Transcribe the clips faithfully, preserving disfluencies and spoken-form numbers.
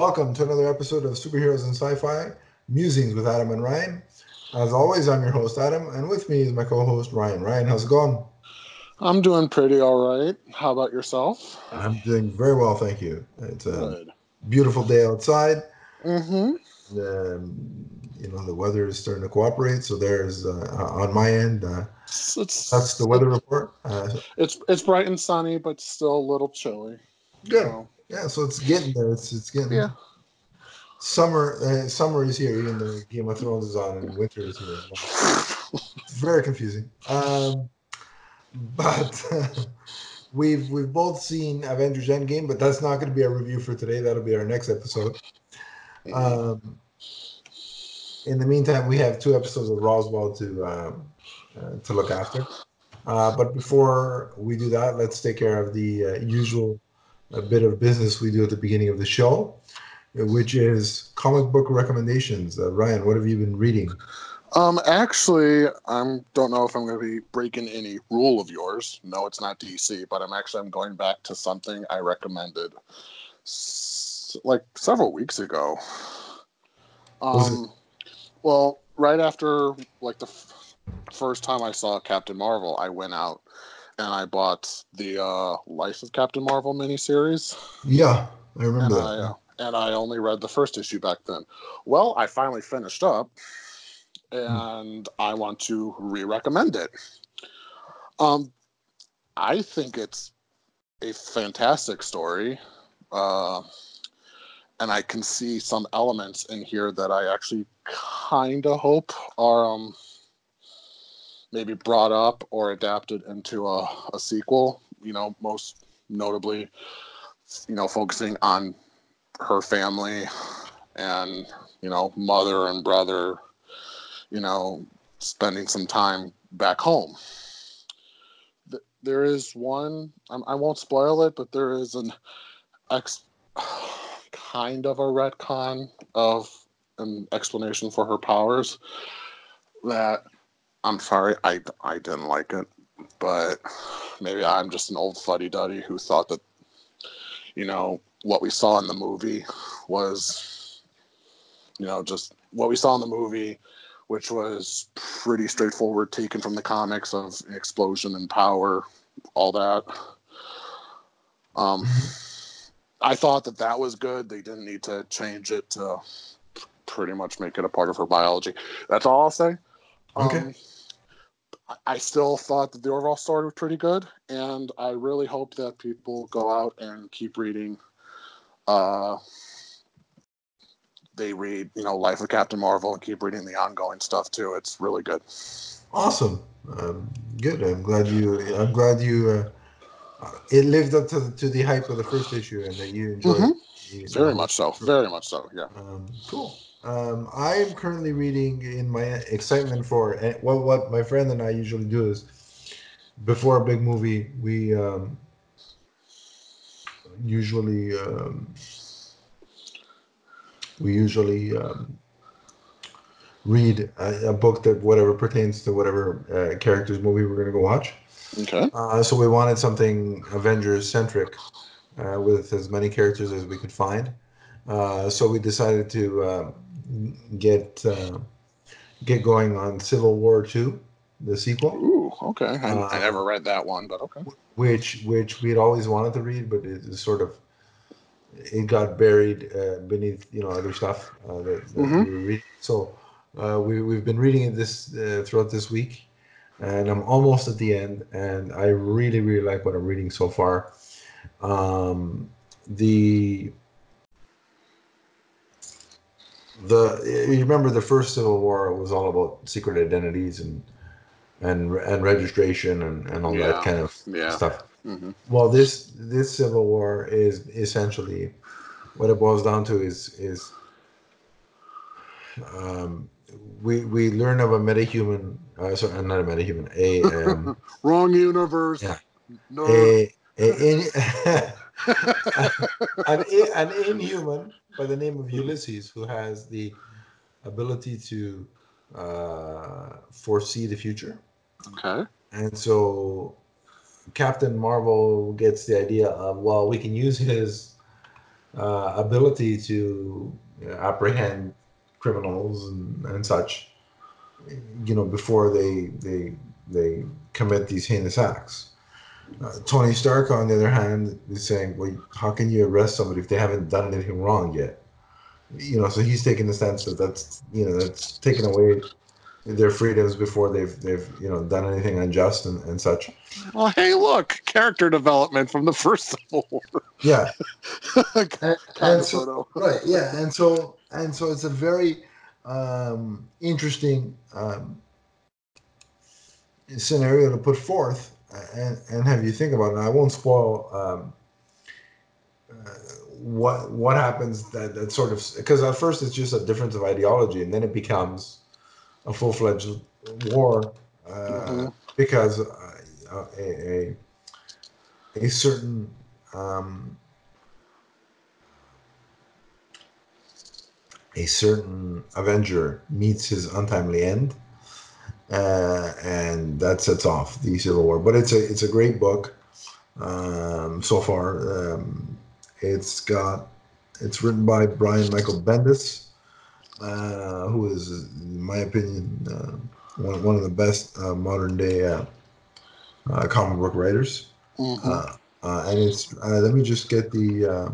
welcome to another episode of Superheroes and Sci-Fi Musings with Adam and Ryan. As always, I'm your host, Adam, and with me is my co-host, Ryan. Ryan, how's it going? I'm doing pretty all right. How about yourself? I'm doing very well, thank you. It's a Good. beautiful day outside. Mm-hmm. Um, you know, the weather is starting to cooperate, so there's, uh, on my end, uh, It's, it's, that's the weather report. Uh, it's it's bright and sunny, but still a little chilly. good. So Yeah, so it's getting there. It's it's getting yeah. summer. Uh, summer is here, even though Game of Thrones is on, and winter is here as well. It's very confusing. Um, but we've we've both seen Avengers Endgame, but that's not going to be our review for today. That'll be our next episode. Um, in the meantime, we have two episodes of Roswell to um, uh, to look after. Uh, but before we do that, let's take care of the uh, usual uh, bit of business we do at the beginning of the show, which is comic book recommendations. Uh, Ryan, what have you been reading? Um, actually, I don't know if I'm going to be breaking any rule of yours. No, it's not D C, but I'm actually I'm going back to something I recommended s- like several weeks ago. Was it? Um, well, right after like the f- first time I saw Captain Marvel, I went out and I bought the uh, Life of Captain Marvel miniseries, Yeah, I and remember I that. uh, and I only read the first issue back then. Well, I finally finished up, Hmm. and I want to re-recommend it. Um, I think it's a fantastic story, uh, and I can see some elements in here that I actually kind of hope are um, maybe brought up or adapted into a, a sequel. You know, most notably, you know, focusing on her family and, you know, mother and brother, you know, spending some time back home. There is one, I won't spoil it, but there is an ex, kind of a retcon of an explanation for her powers that, I'm sorry, I, I didn't like it, but maybe I'm just an old fuddy-duddy who thought that, you know, what we saw in the movie was, you know, just what we saw in the movie, which was pretty straightforward, taken from the comics of explosion and power, all that. Um, I thought that that was good. They didn't need to change it to pretty much make it a part of her biology. That's all I'll say. Okay. Um, I still thought that the overall story was pretty good, and I really hope that people go out and keep reading. Uh, they read, you know, Life of Captain Marvel and keep reading the ongoing stuff too. It's really good. Awesome. Um, good. I'm glad you. I'm glad you. Uh, uh, it lived up to the, to the hype of the first issue, and that you enjoyed Mm-hmm. the, the Very whole much so. story. Very much so. Yeah. Um, cool. Um, I am currently reading in my excitement for eh, what what my friend and I usually do is before a big movie we um, usually um, we usually um, read a, a book that whatever pertains to whatever uh, character's movie we're going to go watch. Okay. Uh, so we wanted something Avengers centric uh, with as many characters as we could find. Uh, so we decided to uh, get uh, get going on Civil War Two, the sequel, Ooh. Okay. I, I uh, never read that one, but okay. which which we'd always wanted to read, but it is sort of it got buried uh, beneath you know other stuff uh, that, that Mm-hmm. we were reading. So uh, we we've been reading it this uh, throughout this week, and I'm almost at the end, and I really really like what I'm reading so far. Um, the the you remember the first Civil War was all about secret identities and and and registration and, and all that Yeah. kind of Yeah. stuff. Mm-hmm. Well, this this Civil War is essentially what it boils down to is is um, we we learn of a metahuman, uh, sorry, not a metahuman, a um, Wrong yeah, universe. Nerd. a, a in, an an inhuman by the name of Ulysses who has the ability to uh, foresee the future, Okay. and so Captain Marvel gets the idea of well, we can use his uh, ability to you know, apprehend criminals and, and such, you know, before they they they commit these heinous acts. Uh, Tony Stark, on the other hand, is saying, "Well, how can you arrest somebody if they haven't done anything wrong yet?" You know, so he's taking the stance that that's you know that's taken away their freedoms before they've they've you know done anything unjust and, and such. Well, hey, look, character development from the first Civil War. Yeah, and, kind and of, so sort of. right, yeah, and so and so it's a very um, interesting um, scenario to put forth and, and have you think about it. And I won't spoil um, uh, what what happens that that sort of because at first it's just a difference of ideology and then it becomes a full fledged war uh, Mm-hmm. because uh, a, a a certain um, a certain Avenger meets his untimely end, uh, and that sets off the Civil War. But it's a it's a great book um, so far. Um, it's got it's written by Brian Michael Bendis, uh, who is, in my opinion, uh, one one of the best uh, modern day uh, uh, comic book writers. Mm-hmm. Uh, uh, and it's uh, let me just get the uh,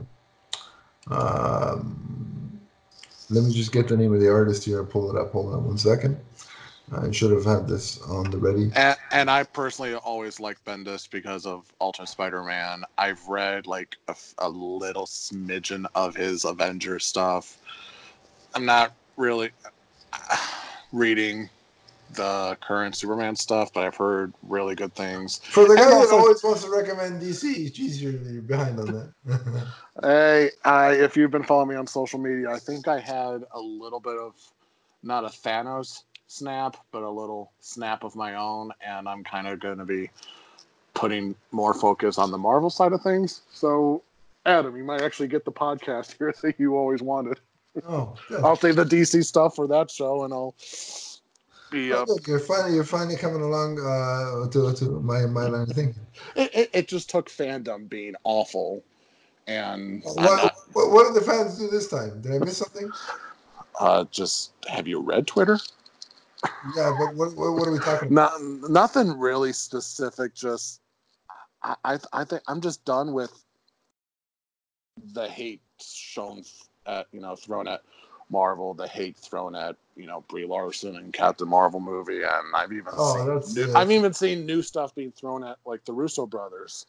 um, let me just get the name of the artist here and pull it up. Hold on one second. I should have had this on the ready. And, and I personally always like Bendis because of Ultimate Spider-Man. I've read like a, a little smidgen of his Avenger stuff. I'm not really uh, reading the current Superman stuff, but I've heard really good things. For the And guy that also, always wants to recommend D C, geez, you're, you're behind on that. hey, I, if you've been following me on social media, I think I had a little bit of not a Thanos snap, but a little snap of my own, and I'm kind of going to be putting more focus on the Marvel side of things. So, Adam, you might actually get the podcast here that you always wanted. Oh, good. I'll save the D C stuff for that show, and I'll be Well, up. look, you're finally you're finally coming along uh, to to my my line of thinking. It, it, it just took fandom being awful, and I'm What, not. what what did the fans do this time? Did I miss something? Uh, just have you read Twitter? Yeah, but what what, what are we talking about? Not nothing really specific. Just I I, I think I'm just done with the hate shown at you know thrown at Marvel, the hate thrown at you know Brie Larson and Captain Marvel movie, and I've even Oh, seen that's new, uh, I've even seen new stuff being thrown at like the Russo brothers.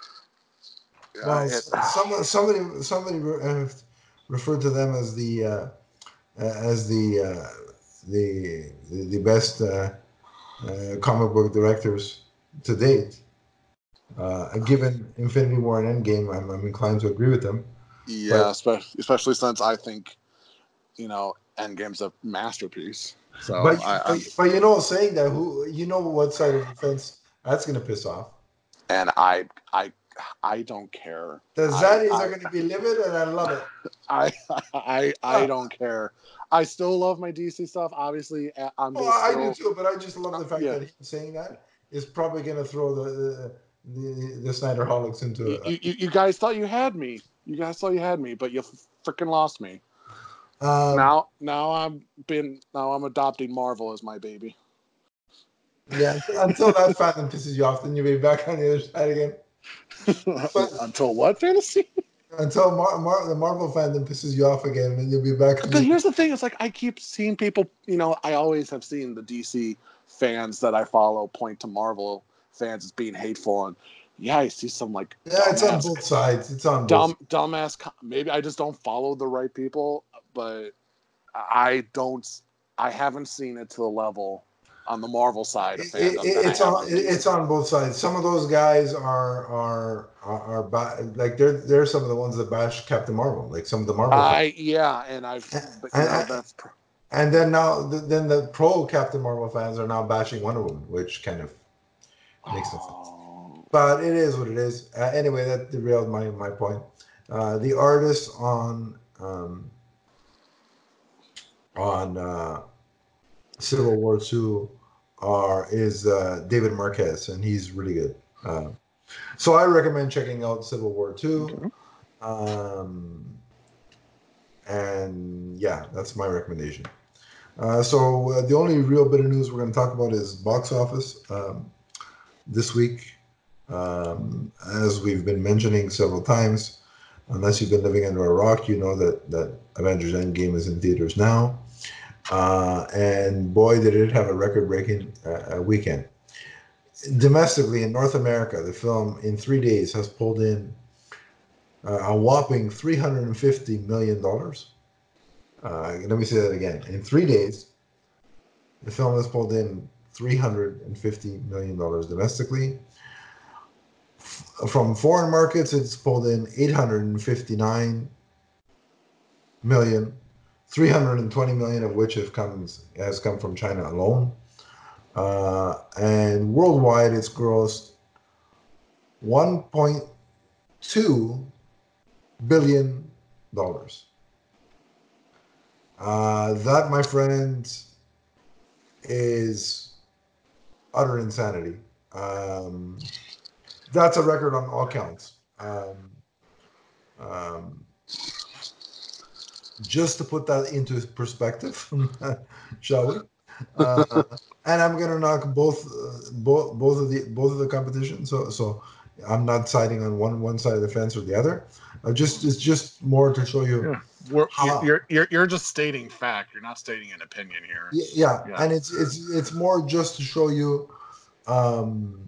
Uh, well, it, some somebody somebody re- referred to them as the uh, as the uh, the the best uh, uh, comic book directors to date. Uh, given Infinity War and Endgame, I'm, I'm inclined to agree with them. yeah, But especially, especially since I think you know Endgame's a masterpiece. So but I, but, I'm but you know, saying that, who you know what side of the fence that's going to piss off? and I I I don't care. The I Zaddies are I going to be livid, and I love it. I I I Ah, don't care. I still love my D C stuff. Obviously, I'm oh, gonna I do still too. But I just love uh, the fact yeah. that him saying that is probably going to throw the the, the, the Snyderholics into You, a. you you guys thought you had me. You guys thought you had me, but you freaking lost me. Um, Now now I'm been now I'm adopting Marvel as my baby. yeah, until, until that fandom pisses you off, then you'll be back on the other side again. But Until what fantasy? until Mar- Mar- the Marvel fandom pisses you off again, then you'll be back on But the. here's the thing: it's like I keep seeing people. You know, I always have seen the D C fans that I follow point to Marvel fans as being hateful, and yeah, I see some like Yeah, it's on dumbass both sides. It's on both. dumb dumbass. Maybe I just don't follow the right people, but I don't. I haven't seen it to the level on the Marvel side of It, it, fandom that I it's have on on the D C it's side. on both sides. Some of those guys are are are, are ba- like they're they're some of the ones that bash Captain Marvel, like some of the Marvel fans. I yeah, and I've but you know And, that's and then now then the pro Captain Marvel fans are now bashing Wonder Woman, which kind of makes no sense. oh, But it is what it is. Uh, anyway, that derailed my my point. Uh, the artist on um, on uh, Civil War Two are is uh, David Marquez, and he's really good. Uh, so I recommend checking out Civil War Two. okay. Um, And yeah, that's my recommendation. Uh, so uh, the only real bit of news we're going to talk about is box office um, this week. Um, as we've been mentioning several times, unless you've been living under a rock, you know that, that Avengers Endgame is in theaters now. Uh, and boy, did it have a record-breaking uh, weekend. Domestically in North America, the film in three days has pulled in uh, a whopping three hundred fifty million dollars. Uh, let me say that again. In three days, the film has pulled in three hundred fifty million dollars domestically. F- from foreign markets, it's pulled in eight hundred fifty-nine million, three hundred twenty million of which have come, has come from China alone. Uh, and worldwide, it's grossed one point two billion dollars. Uh, that, my friends, is utter insanity. Um, that's a record on all counts. Um, um, just to put that into perspective, shall we? Uh, and I'm gonna knock both, uh, both, both of the both of the competitions. So, so I'm not siding on one one side of the fence or the other. Uh, just it's just more to show you. Yeah. We're, how, you're you're you're just stating fact. You're not stating an opinion here. Yeah, Yeah. and it's it's it's more just to show you um,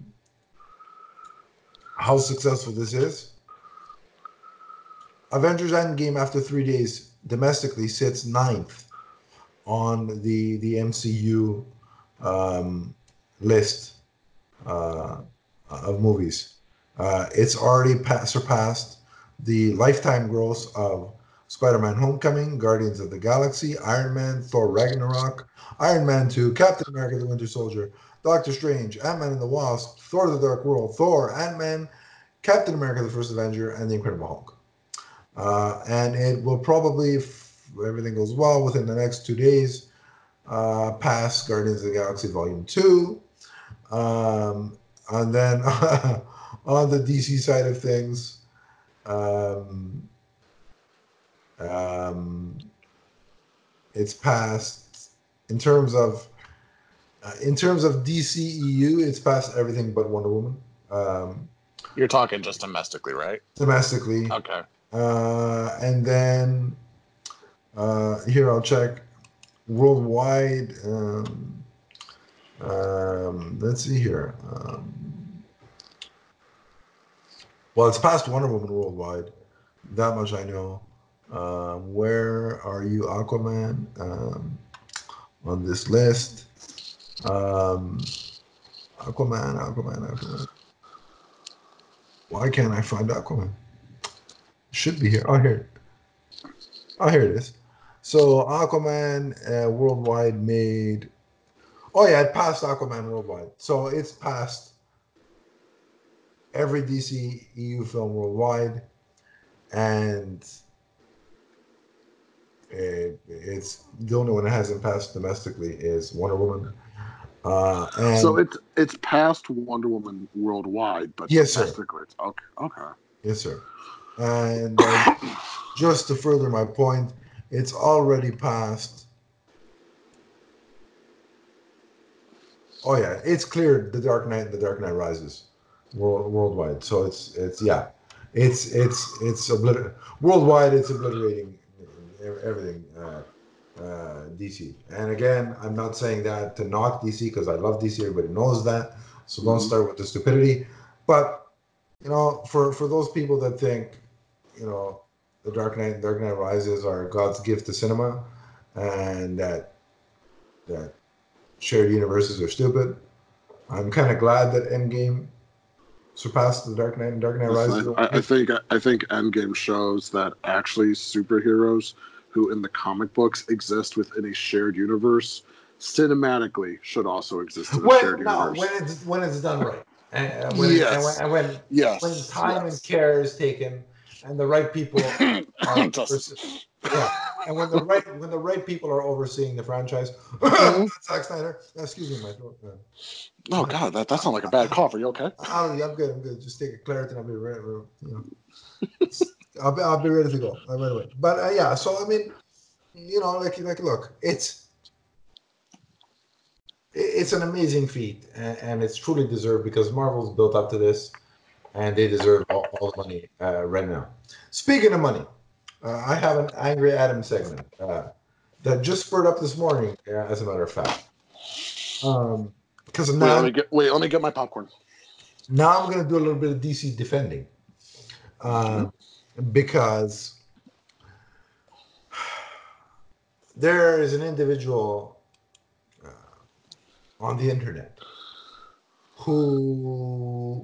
how successful this is. Avengers Endgame, after three days domestically, sits ninth on the the M C U um, list uh, of movies. Uh, it's already pa- surpassed the lifetime gross of Spider-Man: Homecoming, Guardians of the Galaxy, Iron Man, Thor: Ragnarok, Iron Man two, Captain America: The Winter Soldier, Doctor Strange, Ant-Man and the Wasp, Thor: The Dark World, Thor, Ant-Man, Captain America: The First Avenger, and The Incredible Hulk. Uh, and it will probably, if everything goes well, within the next two days, uh, pass Guardians of the Galaxy Volume two. Um, and then on the D C side of things, um, um, it's passed in terms of uh, in terms of D C E U, it's passed everything but Wonder Woman. Um, You're talking just domestically, right? domestically. Okay. Uh, and then uh, here I'll check worldwide. Um, um, let's see here. Um, well, it's past Wonder Woman worldwide. That much I know. Um, where are you, Aquaman? Um, on this list. Um, Aquaman, Aquaman, Aquaman. Why can't I find Aquaman? It should be here. Oh, here. Oh, here it is. So Aquaman uh, worldwide made. Oh yeah, it passed Aquaman worldwide. So it's passed every D C E U film worldwide, and it, it's the only one that hasn't passed domestically is Wonder Woman. Uh, and So it's it's past Wonder Woman worldwide, but yes, sir. domestically, it's okay. Okay. Yes, sir. And uh, just to further my point, it's already passed. Oh yeah, it's cleared The Dark Knight and The Dark Knight Rises world, worldwide. So it's it's yeah, it's it's it's obliter- worldwide. It's obliterating everything. Uh, uh, D C. And again, I'm not saying that to knock D C because I love D C. Everybody knows that. So don't Mhm. start with the stupidity. But you know, for for those people that think, you know, The Dark Knight and Dark Knight Rises are God's gift to cinema, and that that shared universes are stupid, I'm kind of glad that Endgame surpassed The Dark Knight and Dark Knight I, Rises. think, I, I think I think Endgame shows that actually superheroes who in the comic books exist within a shared universe cinematically should also exist in a When shared no, universe. when it's when it's done right, and uh, when it, and when Yes. and when, Yes. when time yes. and care is taken, and the right people are Just- pers- yeah, and when the right when the right people are overseeing the franchise, Mhm. Zack Snyder. Excuse me, my throat. Man. Oh God, that that sounds like a bad cough. Are you okay? I'm, I'm good. I'm good. Just take a Claritin. I'll be ready. You know, I'll be I'll be ready to go right away. But uh, yeah, so I mean, you know, like like look, it's it's an amazing feat, and, and it's truly deserved because Marvel's built up to this, and they deserve all, all the money uh, right now. Speaking of money, uh, I have an Angry Adam segment uh, that just spurred up this morning, uh, as a matter of fact. Um, because Wait, now, let me get wait, let me get my popcorn. now I'm going to do a little bit of D C defending. Um, because there is an individual uh, on the internet who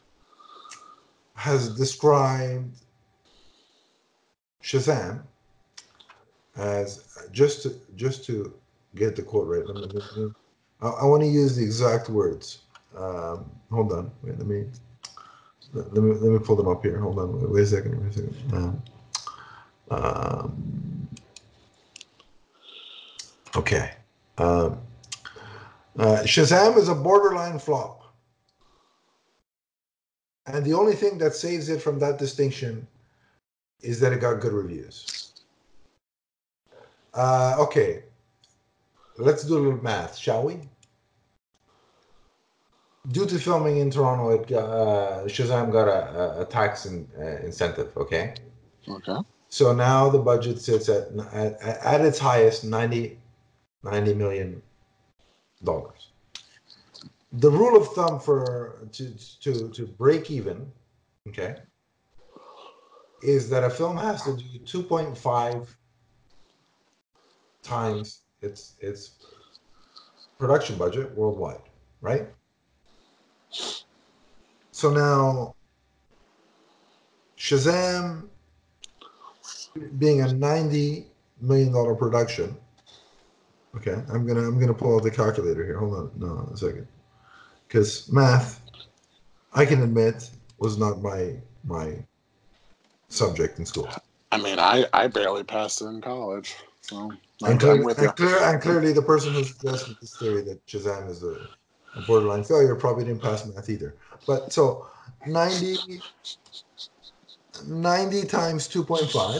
has described Shazam as just to just to get the quote right. Let me, let me, I, I want to use the exact words. Um, hold on, wait. Let me let me let me pull them up here. Hold on, wait, wait a second. Wait a second. Um, um, okay. Um, uh, Shazam is a borderline flop, and the only thing that saves it from that distinction is that it got good reviews. Uh, okay, let's do a little math, shall we? Due to filming in Toronto, it got, uh, Shazam got a, a, a tax in, uh, incentive. Okay, Okay. so now the budget sits at at, at its highest ninety, ninety million dollars. The rule of thumb for to to to break even, okay, is that a film has to do two point five times its its production budget worldwide, right? So now Shazam being a ninety million dollar production. Okay, I'm gonna I'm gonna pull out the calculator here. Hold on, no, a second, because math, I can admit, was not my my subject in school. I mean, I I barely passed in college, so I'm, And I'm clearly, with you. and, clear, and clearly, the person who suggested this theory that Shazam is a, a borderline failure probably didn't pass math either. But so ninety, ninety times two point five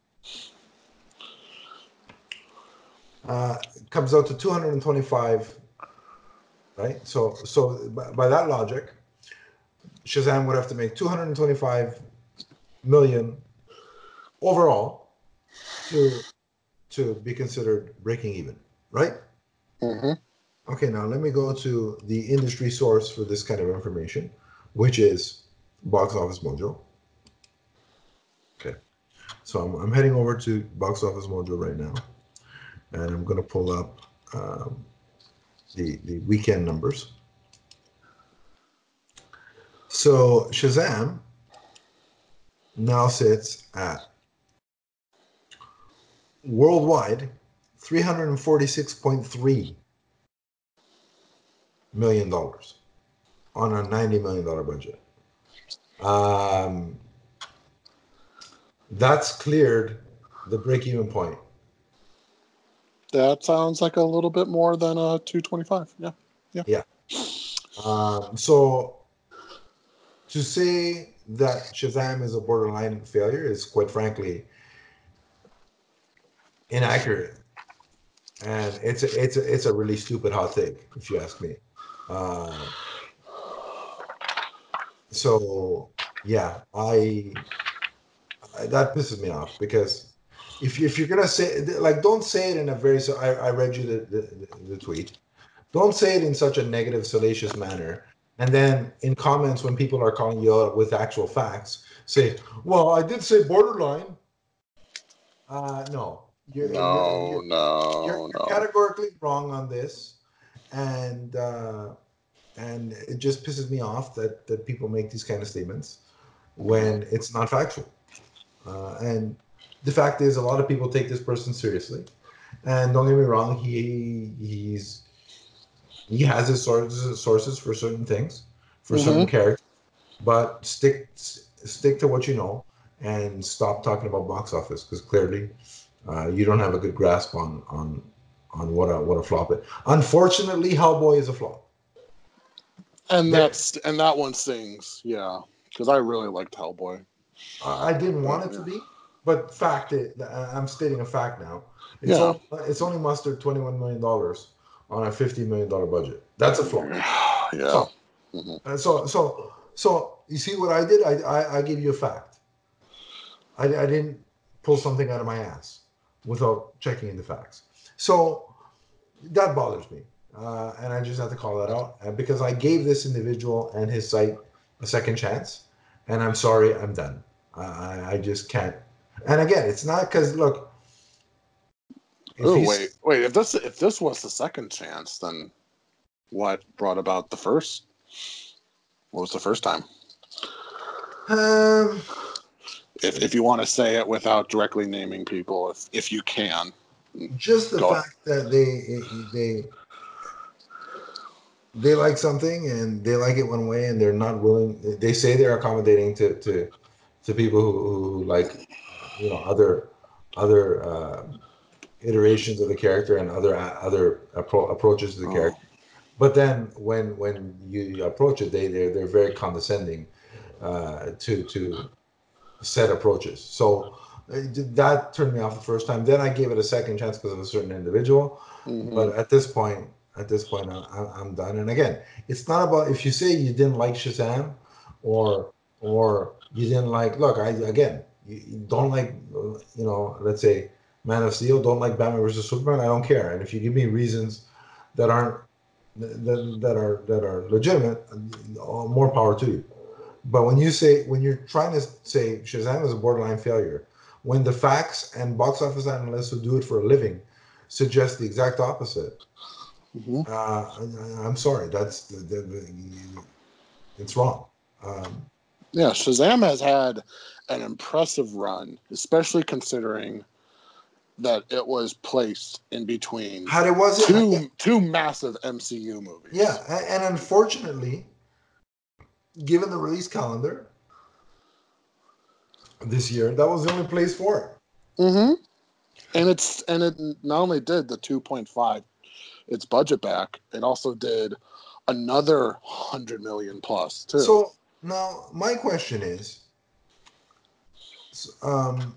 uh, comes out to two hundred twenty-five, right? So, so by, by that logic, Shazam would have to make two hundred twenty-five million overall to to be considered breaking even, right? Mm-hmm. Okay, now let me go to the industry source for this kind of information, which is Box Office Mojo. Okay, so I'm, I'm heading over to Box Office Mojo right now, and I'm going to pull up um, the the weekend numbers. So Shazam now sits at worldwide three hundred forty-six point three million dollars on a ninety million dollar budget. Um, that's cleared the break-even point. That sounds like a little bit more than a two twenty-five. Yeah. Yeah. Yeah. Um, so to say that Shazam is a borderline failure is quite frankly inaccurate, and it's a it's a it's a really stupid hot take if you ask me. Uh, so yeah, I, I that pisses me off because if you, if you're gonna say like don't say it in a very so I, I read you the, the, the tweet. Don't say it in such a negative, salacious manner. And then in comments, when people are calling you out with actual facts, say, "Well, I did say borderline." Uh, no, you're you're No, you're, you're, no, you're no. categorically wrong on this, and uh, and it just pisses me off that that people make these kind of statements when it's not factual. Uh, and the fact is, a lot of people take this person seriously. And don't get me wrong, he he's he has his sources sources for certain things, for certain Mm-hmm. characters, but stick stick to what you know and stop talking about box office because clearly uh, you don't have a good grasp on on on what a what a flop is. Unfortunately, Hellboy is a flop. And There, that's and that one stings, yeah, because I really liked Hellboy. I didn't want But, it yeah. to be, but fact, it, I'm stating a fact now. It's Yeah. only it's only mustered twenty-one million dollars on a fifty million dollar budget. That's a flop. Yeah. So, Mhm. uh, so, so, so, you see what I did? I, I, I gave you a fact. I, I didn't pull something out of my ass without checking into facts. So that bothers me, uh, and I just have to call that out uh, because I gave this individual and his site a second chance, and I'm sorry, I'm done. I, I just can't. And again, it's not because look. If Oh he's, wait, wait. If this if this was the second chance, then what brought about the first? What was the first time? um, If if you want to say it without directly naming people, if if you can, just the go ahead. fact that they they they like something and they like it one way and they're not willing. They say they're accommodating to to to people who, who like you know other other uh, iterations of the character and other other appro- approaches to the Oh, character. But then when when you approach it, they they're they're very condescending uh, to to set approaches. So uh, that turned me off the first time. Then I gave it a second chance because of a certain individual. mm-hmm. But at this point, at this point, I, I'm done. And again, it's not about if you say you didn't like Shazam, or or you didn't like. Look, I again, you, you don't like, uh, you know, let's say Man of Steel, don't like Batman versus Superman. I don't care. And if you give me reasons that aren't that, that are that are legitimate, uh, more power to you. But when you say when you're trying to say Shazam is a borderline failure, when the facts and box office analysts who do it for a living suggest the exact opposite, Mm-hmm. uh, I, I'm sorry, that's the, the, the it's wrong. Um, Yeah, Shazam has had an impressive run, especially considering that it was placed in between had it wasn't, two two massive M C U movies. yeah, and, and unfortunately, given the release calendar this year, that was the only place for it. Mm-hmm. And it's and it not only did the two point five its budget back, it also did another hundred million plus too. So now my question is, um,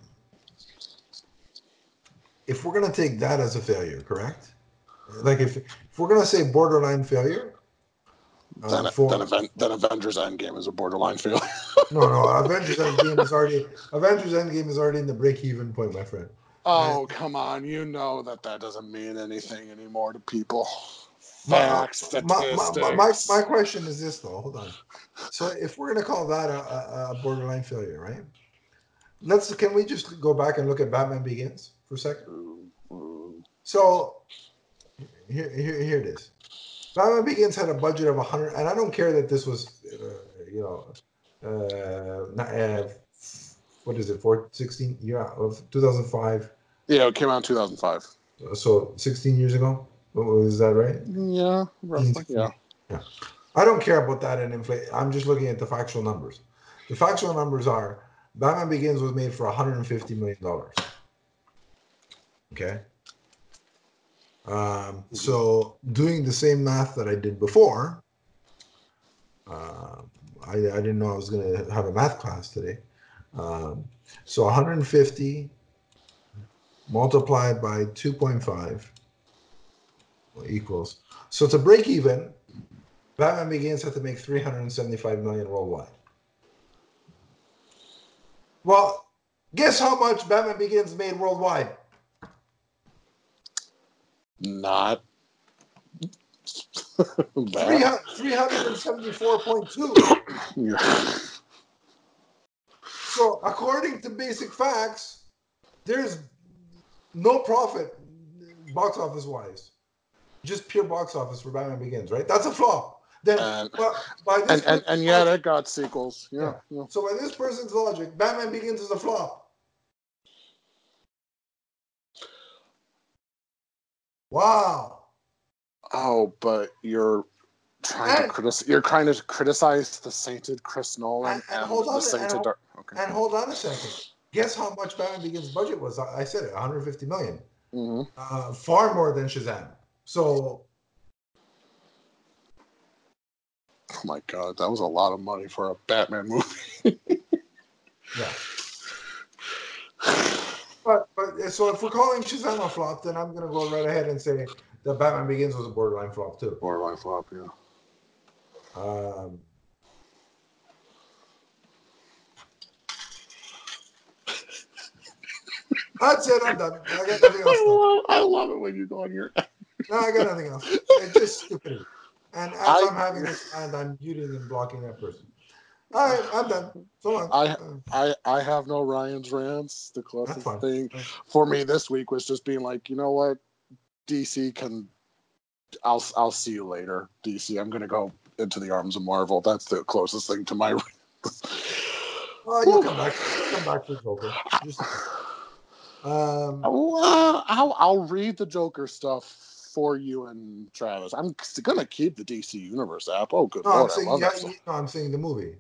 if we're going to take that as a failure, correct? Like if if we're going to say borderline failure, uh, Then for then, event, then Avengers Endgame is a borderline failure. no no Avengers Endgame is already Avengers Endgame is already in the break even point, my friend. And Oh, come on. You know that that doesn't mean anything anymore to people. my, Facts, my, my, my, my, my statistics. question is this though. Hold on. So if we're going to call that a, a, a borderline failure, right? Let's can we just go back and look at Batman Begins for a second? Ooh, ooh. So here, here, here it is. Batman Begins had a budget of one hundred, and I don't care that this was, uh, you know, uh, not, uh, what is it, four, sixteen, yeah, of two thousand five. Yeah, it came out in two thousand five. So sixteen years ago, is that right? Yeah, roughly. Yeah. Yeah. I don't care about that in inflation. I'm just looking at the factual numbers. The factual numbers are Batman Begins was made for one hundred fifty million dollars. Okay. Um, so doing the same math that I did before, uh, I, I didn't know I was going to have a math class today. Um, so one hundred fifty multiplied by two point five equals. So to break even, Batman Begins had to make three hundred seventy-five million worldwide. Well, guess how much Batman Begins made worldwide? Not bad. three hundred seventy-four point two. Yeah. So according to basic facts, there's no profit box office wise. Just pure box office for Batman Begins, right? That's a flop. Then And, but by this and, and, and yet logic, it got sequels. Yeah. yeah. yeah. So by this person's logic, Batman Begins is a flop. Wow. Oh, but you're trying And, to criticize. You're trying to criticize the sainted Chris Nolan and, and and hold the on sainted and, Dark. Okay. and hold on a second. Guess how much Batman Begins budget was? I, I said it, one hundred fifty million. Mm-hmm. Uh, far more than Shazam. So, oh my god, that was a lot of money for a Batman movie. yeah. But but so if we're calling Shazam a flop, then I'm gonna go right ahead and say that Batman Begins was a borderline flop too. Borderline flop, yeah. Um, that's it. I'm done. I got nothing else. I love, I love it when you go on your. No, I got nothing else. It's just stupidity. And as I- I'm having this and I'm muting and blocking that person. All right, I'm done. So long. I Uh, I I have no Ryan's rants. The closest fine. thing for me this week was just being like, you know what, D C can. I'll I'll see you later, D C. I'm gonna go into the arms of Marvel. That's the closest thing to my. well, you'll come back. You'll come back for Joker. Just, um, Well, uh, I'll I'll read the Joker stuff for you and Travis. I'm gonna keep the D C Universe app. Oh, good no, I'm lord, I saying love yeah, that stuff. no, I'm saying the movie.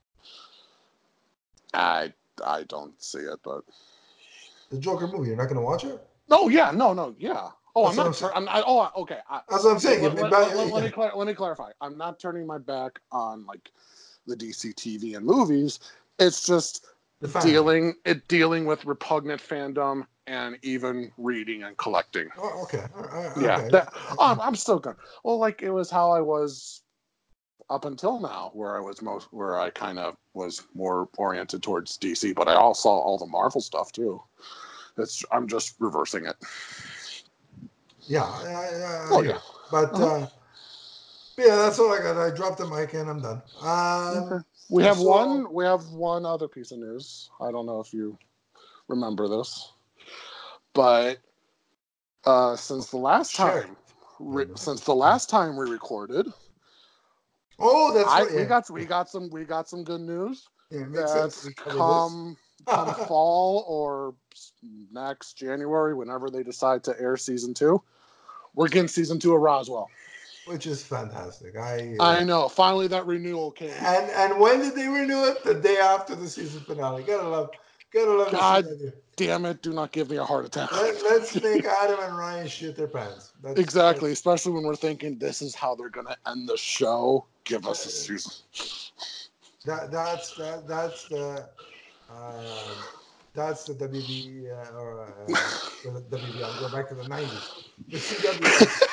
I I don't see it, but The Joker movie. You're not gonna watch it? no, yeah, no, no, yeah. Oh, That's I'm what I'm not. saying. Tur- I'm, I, oh, okay. I, That's what I'm saying. let, If it- let, but- let- let yeah. me clar- let me clarify. I'm not turning my back on like the D C T V and movies. It's just The fandom. dealing it dealing with repugnant fandom and even reading and collecting. Oh, okay. All right, Yeah, okay. that, oh, I'm, I'm still good. Well, like it was how I was up until now, where I was most, where I kind of was more oriented towards D C, but I also saw all the Marvel stuff too. It's I'm just reversing it. Yeah. I, I, I Oh, hear yeah. it. But Uh-huh. uh, yeah, that's all I got. I dropped the mic and I'm done. Um, Okay. We have so- one. We have one other piece of news. I don't know if you remember this, but uh, since the last Share. time, re- since the last time we recorded, Oh, that's I right. we Yeah. got we got some we got some good news. Yeah, it makes That's sense. We covered come come fall or next January, whenever they decide to air season two. We're getting season two of Roswell. this, which is fantastic. I uh, I know. Finally, that renewal came. and and when did they renew it? The day after the season finale. Gotta love, gotta love God to see that. Dude. damn it! Do not give me a heart attack. Let, let's make Adam and Ryan shit their pants. That's, Exactly, that's- especially when we're thinking this is how they're gonna end the show. Give us a season. that that's that that's the um, that's the W B uh, or uh, the W B. I'm going back to the nineties. The C W S.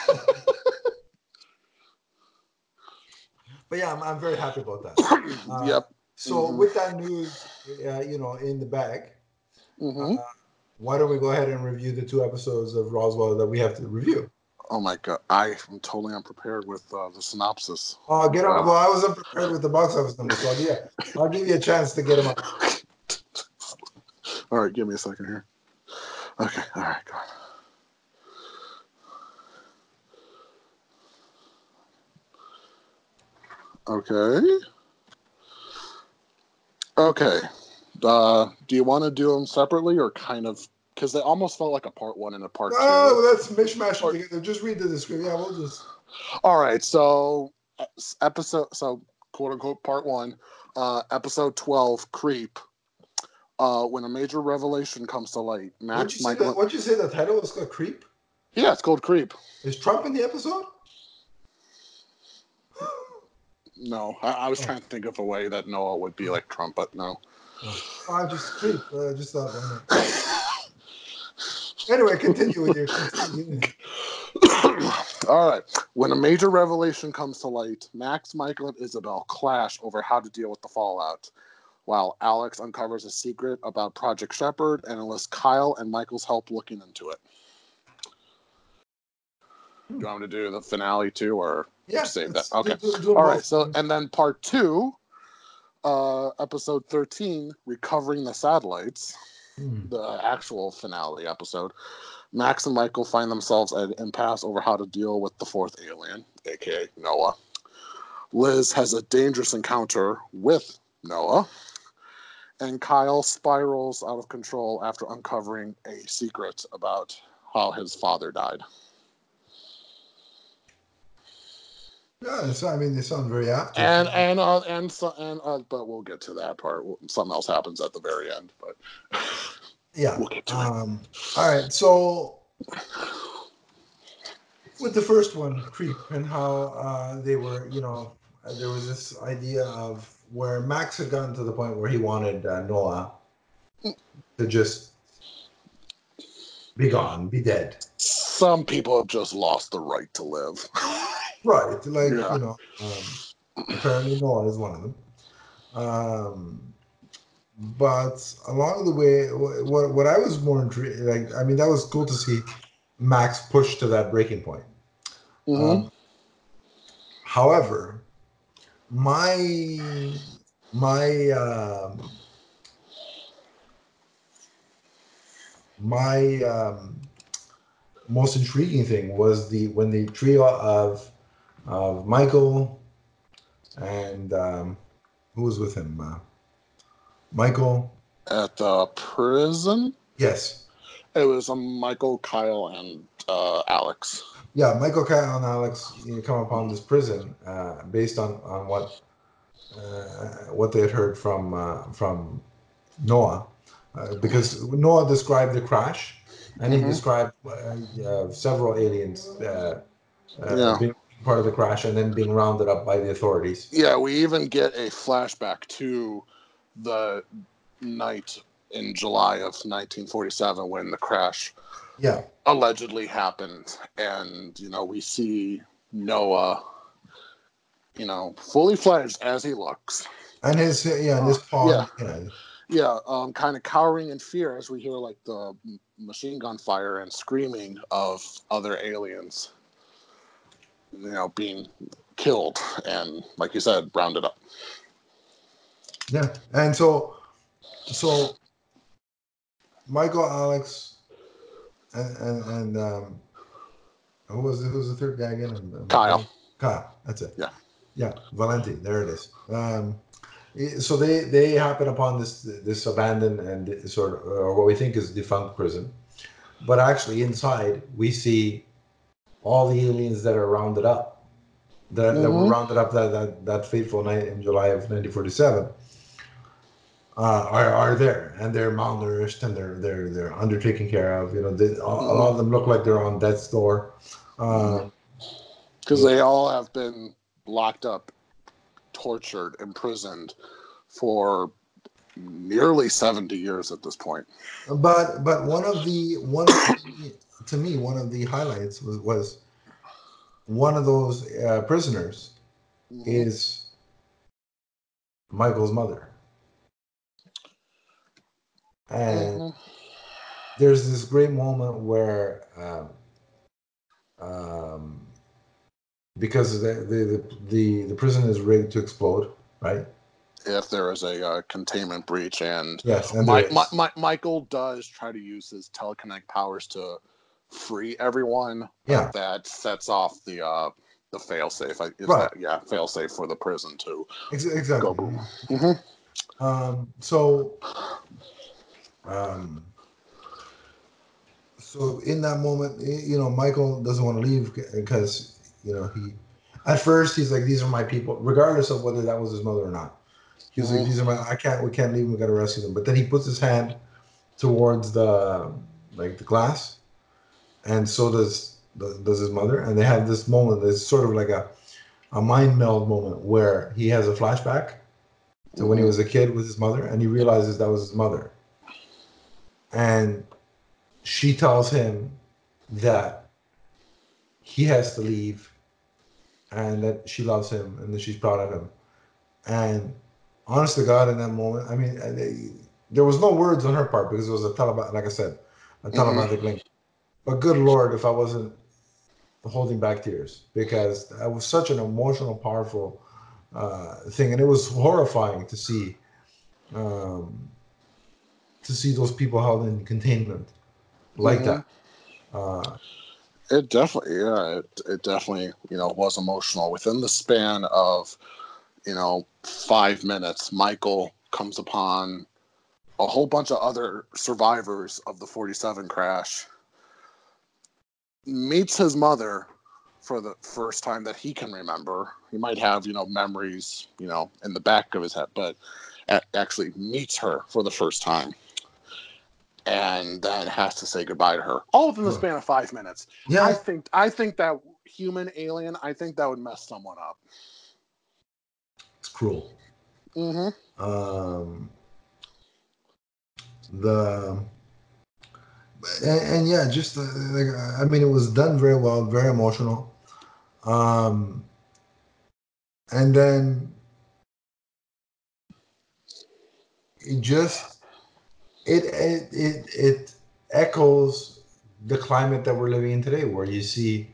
But yeah, I'm, I'm very happy about that. Uh, Yep. So Mhm. with that news, uh, you know, in the bag, hmm uh, why don't we go ahead and review the two episodes of Roswell that we have to review? Oh my god, I am totally unprepared with uh, the synopsis. Uh, get them. Well, I wasn't prepared with the box office number, so I'll, yeah, I'll give you a chance to get them up. All right, give me a second here. Okay, all right, go on. Okay. Okay. Uh, do you want to do them separately or kind of? Because they almost felt like a part one and a part two. No, let's mishmash it together. Just read the description. Yeah, we'll just. All right, so uh, episode, so quote unquote part one, uh, episode twelve, Creep. Uh, when a major revelation comes to light, What'd Max you say? Michael. That, what'd you say the title is called? Creep. Yeah, it's called Creep. Is Trump in the episode? No, I, I was Oh. trying to think of a way that Noah would be like Trump, but no. Oh, I just creep. I uh, just thought, why not? Anyway, continue with your. Continue. All right. When a major revelation comes to light, Max, Michael, and Isabel clash over how to deal with the fallout, while Alex uncovers a secret about Project Shepherd and enlists Kyle and Michael's help looking into it. Do you want me to do the finale too, or Yeah, save that? let's Okay. do- do- do 'em All right. both. So, and then part two, uh, episode thirteen, Recovering the Satellites, Hmm. the actual finale episode. Max and Michael find themselves at an impasse over how to deal with the fourth alien, aka Noah. Liz has a dangerous encounter with Noah, and Kyle spirals out of control after uncovering a secret about how his father died. Yeah, it's, I mean, they sound very active. And and uh, and so and uh, but we'll get to that part. Something else happens at the very end, but Yeah. we'll get to Um, all right. So with the first one, Creep, and how uh, they were, you know, uh, there was this idea of where Max had gotten to the point where he wanted uh, Noah to just be gone, be dead. some people have just lost the right to live. Right. Like, Yeah. you know, um, apparently Noah is one of them. Um, but along the way, wh- what what I was more intrigued, like, I mean, that was cool to see Max push to that breaking point. Mm-hmm. Um, however, my my um, my um, most intriguing thing was the when the trio of of Michael and um, who was with him? Uh, Michael. At the prison, Yes. it was um, Michael, Kyle, and uh, Alex. Yeah, Michael, Kyle, and Alex, you know, come upon this prison uh, based on on what uh, what they had heard from uh, from Noah, uh, because Noah described the crash, and he Mm-hmm. described uh, uh, several aliens uh, uh, Yeah. being part of the crash and then being rounded up by the authorities. Yeah, we even get a flashback to the night in July of nineteen forty-seven when the crash Yeah, allegedly happened. And, you know, we see Noah, you know, fully fledged as he looks. and his yeah, and Uh, his yeah, pawn. Yeah, yeah, um, kind of cowering in fear as we hear like the machine gun fire and screaming of other aliens, you know, being killed and, like you said, rounded up. yeah, and so so Michael, Alex, and and, and um, who was the, who was the third guy again? I'm, I'm Kyle. blank. Kyle. That's it. Yeah. Yeah, Valenti. There it is. Um, so they they happen upon this this abandoned and sort of or what we think is defunct prison, but actually inside we see all the aliens that are rounded up that, that were Mm-hmm. rounded up that, that that fateful night in July of nineteen forty-seven uh, are are there, and they're malnourished and they're they're they're under taken care of. You know, they, a lot of them look like they're on death's door. Um, Because they all have been locked up, tortured, imprisoned for nearly seventy years at this point. but but one of the one of the, to me one of the highlights was was one of those uh, prisoners Mm-hmm. is Michael's mother. And Mm-hmm. there's this great moment where, um, um, because the, the, the, the prison is rigged to explode, right? If there is a uh, containment breach, and Yes, and there my, my, is. my, Michael does try to use his telekinetic powers to free everyone, but Yeah, that sets off the uh, the failsafe. Is right. that yeah failsafe for the prison to Ex- go exactly. boom. Mm-hmm. Um, so, um, so in that moment, you know, Michael doesn't want to leave because, you know, he, at first he's like, these are my people, regardless of whether that was his mother or not. He was like, Mm-hmm. these are my, I can't, we can't leave them, we got to rescue them. But then he puts his hand towards the, like the glass, and so does, does his mother. And they have this moment that's sort of like a, a mind meld moment where he has a flashback to when he Mm-hmm. was a kid with his mother, and he realizes that was his mother. And she tells him that he has to leave and that she loves him and that she's proud of him. And honest to God, in that moment, I mean, they, there was no words on her part because it was a telepath, like I said, a Mm-hmm. telepathic link. But good Lord, if I wasn't holding back tears because that was such an emotional, powerful uh, thing, and it was horrifying to see um, to see those people held in containment like Mm-hmm. that. Uh, It definitely, yeah, it, it definitely, you know, was emotional. Within the span of, you know, five minutes, Michael comes upon a whole bunch of other survivors of the forty-seven crash, meets his mother for the first time that he can remember. He might have, you know, memories, you know, in the back of his head, but actually meets her for the first time. And then has to say goodbye to her. All within the span of five minutes. Yeah. I think I think that human alien, I think that would mess someone up. It's cruel. Mm-hmm. Um, the and, and yeah, just uh, like I mean, it was done very well, very emotional. Um, and then it just it it it, it echoes the climate that we're living in today, where you see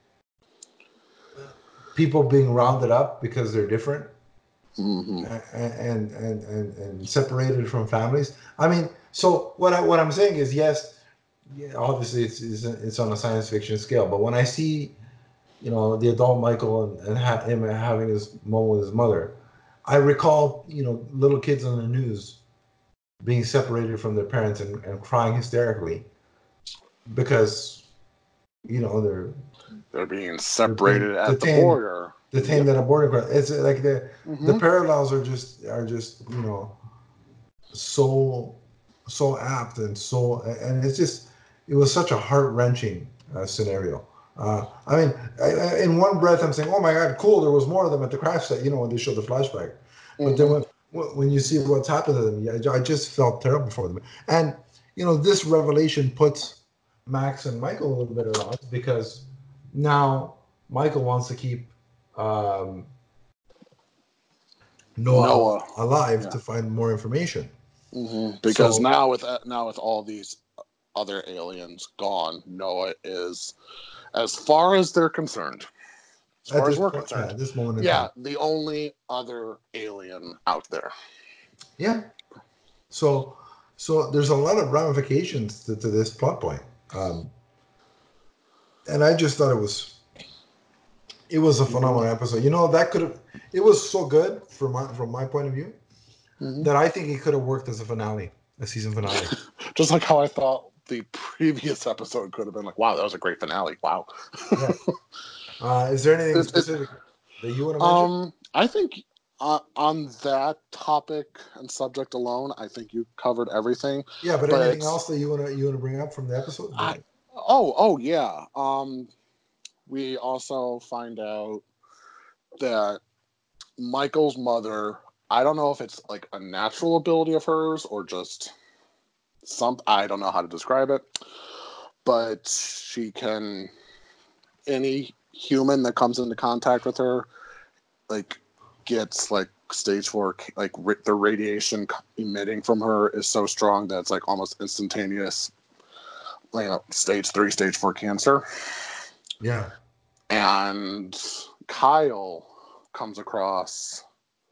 people being rounded up because they're different. Mm-hmm. And, and and and separated from families. I mean, so what I what I'm saying is, yes, yeah, obviously it's, it's it's on a science fiction scale, but when I see, you know, the adult Michael and, and ha- him having his moment with his mother, I recall, you know, little kids on the news being separated from their parents and, and crying hysterically because, you know, they're they're being separated they're at detained, the border. detained Yep. at a border crossing. It's like the Mm-hmm. the parallels are just are just you know so so apt and so and it's just it was such a heart-wrenching uh, scenario. uh, I mean, I, I, in one breath I'm saying, oh my god, cool, there was more of them at the crash site, you know, when they showed the flashback. Mm-hmm. But then when when you see what's happened to them, I just felt terrible for them. And you know, this revelation puts Max and Michael a little bit at odds, because now Michael wants to keep um, Noah, Noah alive, yeah. to find more information. Mm-hmm. Because so, now with now with all these other aliens gone, Noah is, as far as they're concerned, as far as we're point, concerned, yeah, at this moment in yeah, time, the only other alien out there. Yeah. So, so there's a lot of ramifications to, to this plot point, um, and I just thought it was, it was a phenomenal mm-hmm. episode. You know, that could have, it was so good from my from my point of view, mm-hmm. that I think it could have worked as a finale, a season finale. Just like how I thought the previous episode could have been like, wow, that was a great finale. Wow. Yeah. Uh, is there anything it's, specific it's, that you want to mention? Um, I think uh, on that topic and subject alone, I think you covered everything. Yeah, but, but anything else that you want to you want to bring up from the episode? I, oh, oh yeah. Um, we also find out that Michael's mother, I don't know if it's like a natural ability of hers or just some, I don't know how to describe it, but she can, any human that comes into contact with her, like, gets like stage four, like ra- the radiation emitting from her is so strong that it's like almost instantaneous, you know, stage three, stage four cancer. Yeah. And Kyle comes across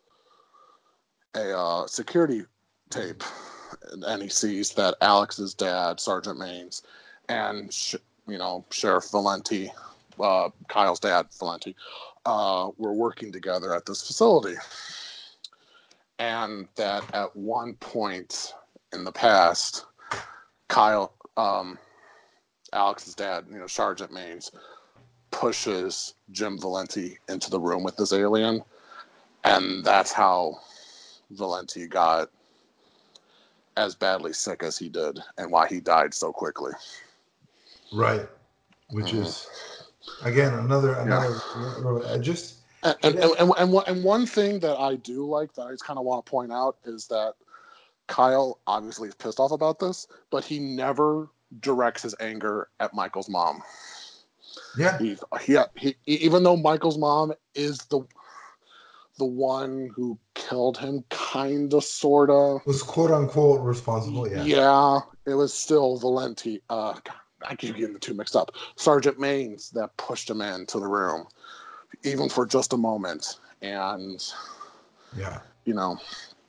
a uh, security tape, and he sees that Alex's dad, Sergeant Maines, and sh- you know, Sheriff Valenti, uh, Kyle's dad, Valenti, uh, were working together at this facility. And that at one point in the past, Kyle, um, Alex's dad, you know, Sergeant Maines, pushes Jim Valenti into the room with this alien. And that's how Valenti got as badly sick as he did, and why he died so quickly. Right. Which mm-hmm. is, again, another, another, yeah. I just, And and, and, and, and, and one thing that I do like that I just kind of want to point out is that Kyle obviously is pissed off about this, but he never directs his anger at Michael's mom. Yeah. He, he, he, even though Michael's mom is the the one who killed him, kind of, sort of. Was quote unquote responsible, yeah. Yeah, it was still Valenti. Uh, God, I keep getting the two mixed up. Sergeant Maines that pushed him into the room, even for just a moment. And, yeah, you know.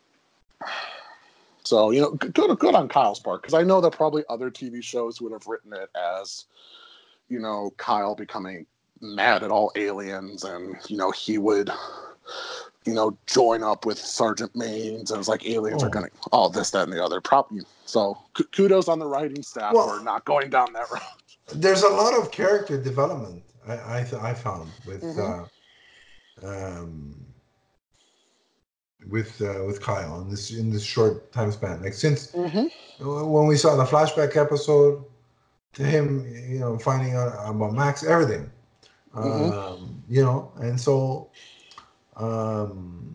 So, you know, good, good on Kyle's part, because I know that probably other T V shows would have written it as, you know, Kyle becoming mad at all aliens, and, you know, he would, you know, join up with Sergeant Maines, and it's like aliens oh. are going to, all this, that, and the other. Probably. So, kudos on the writing staff well, for not going down that road. There's a lot of character development I I, th- I found with Mhm. uh, um, with uh, with Kyle in this in this short time span. Like since Mhm. uh, when we saw the flashback episode to him, you know, finding out about Max, everything, Mhm. um, you know, and so um,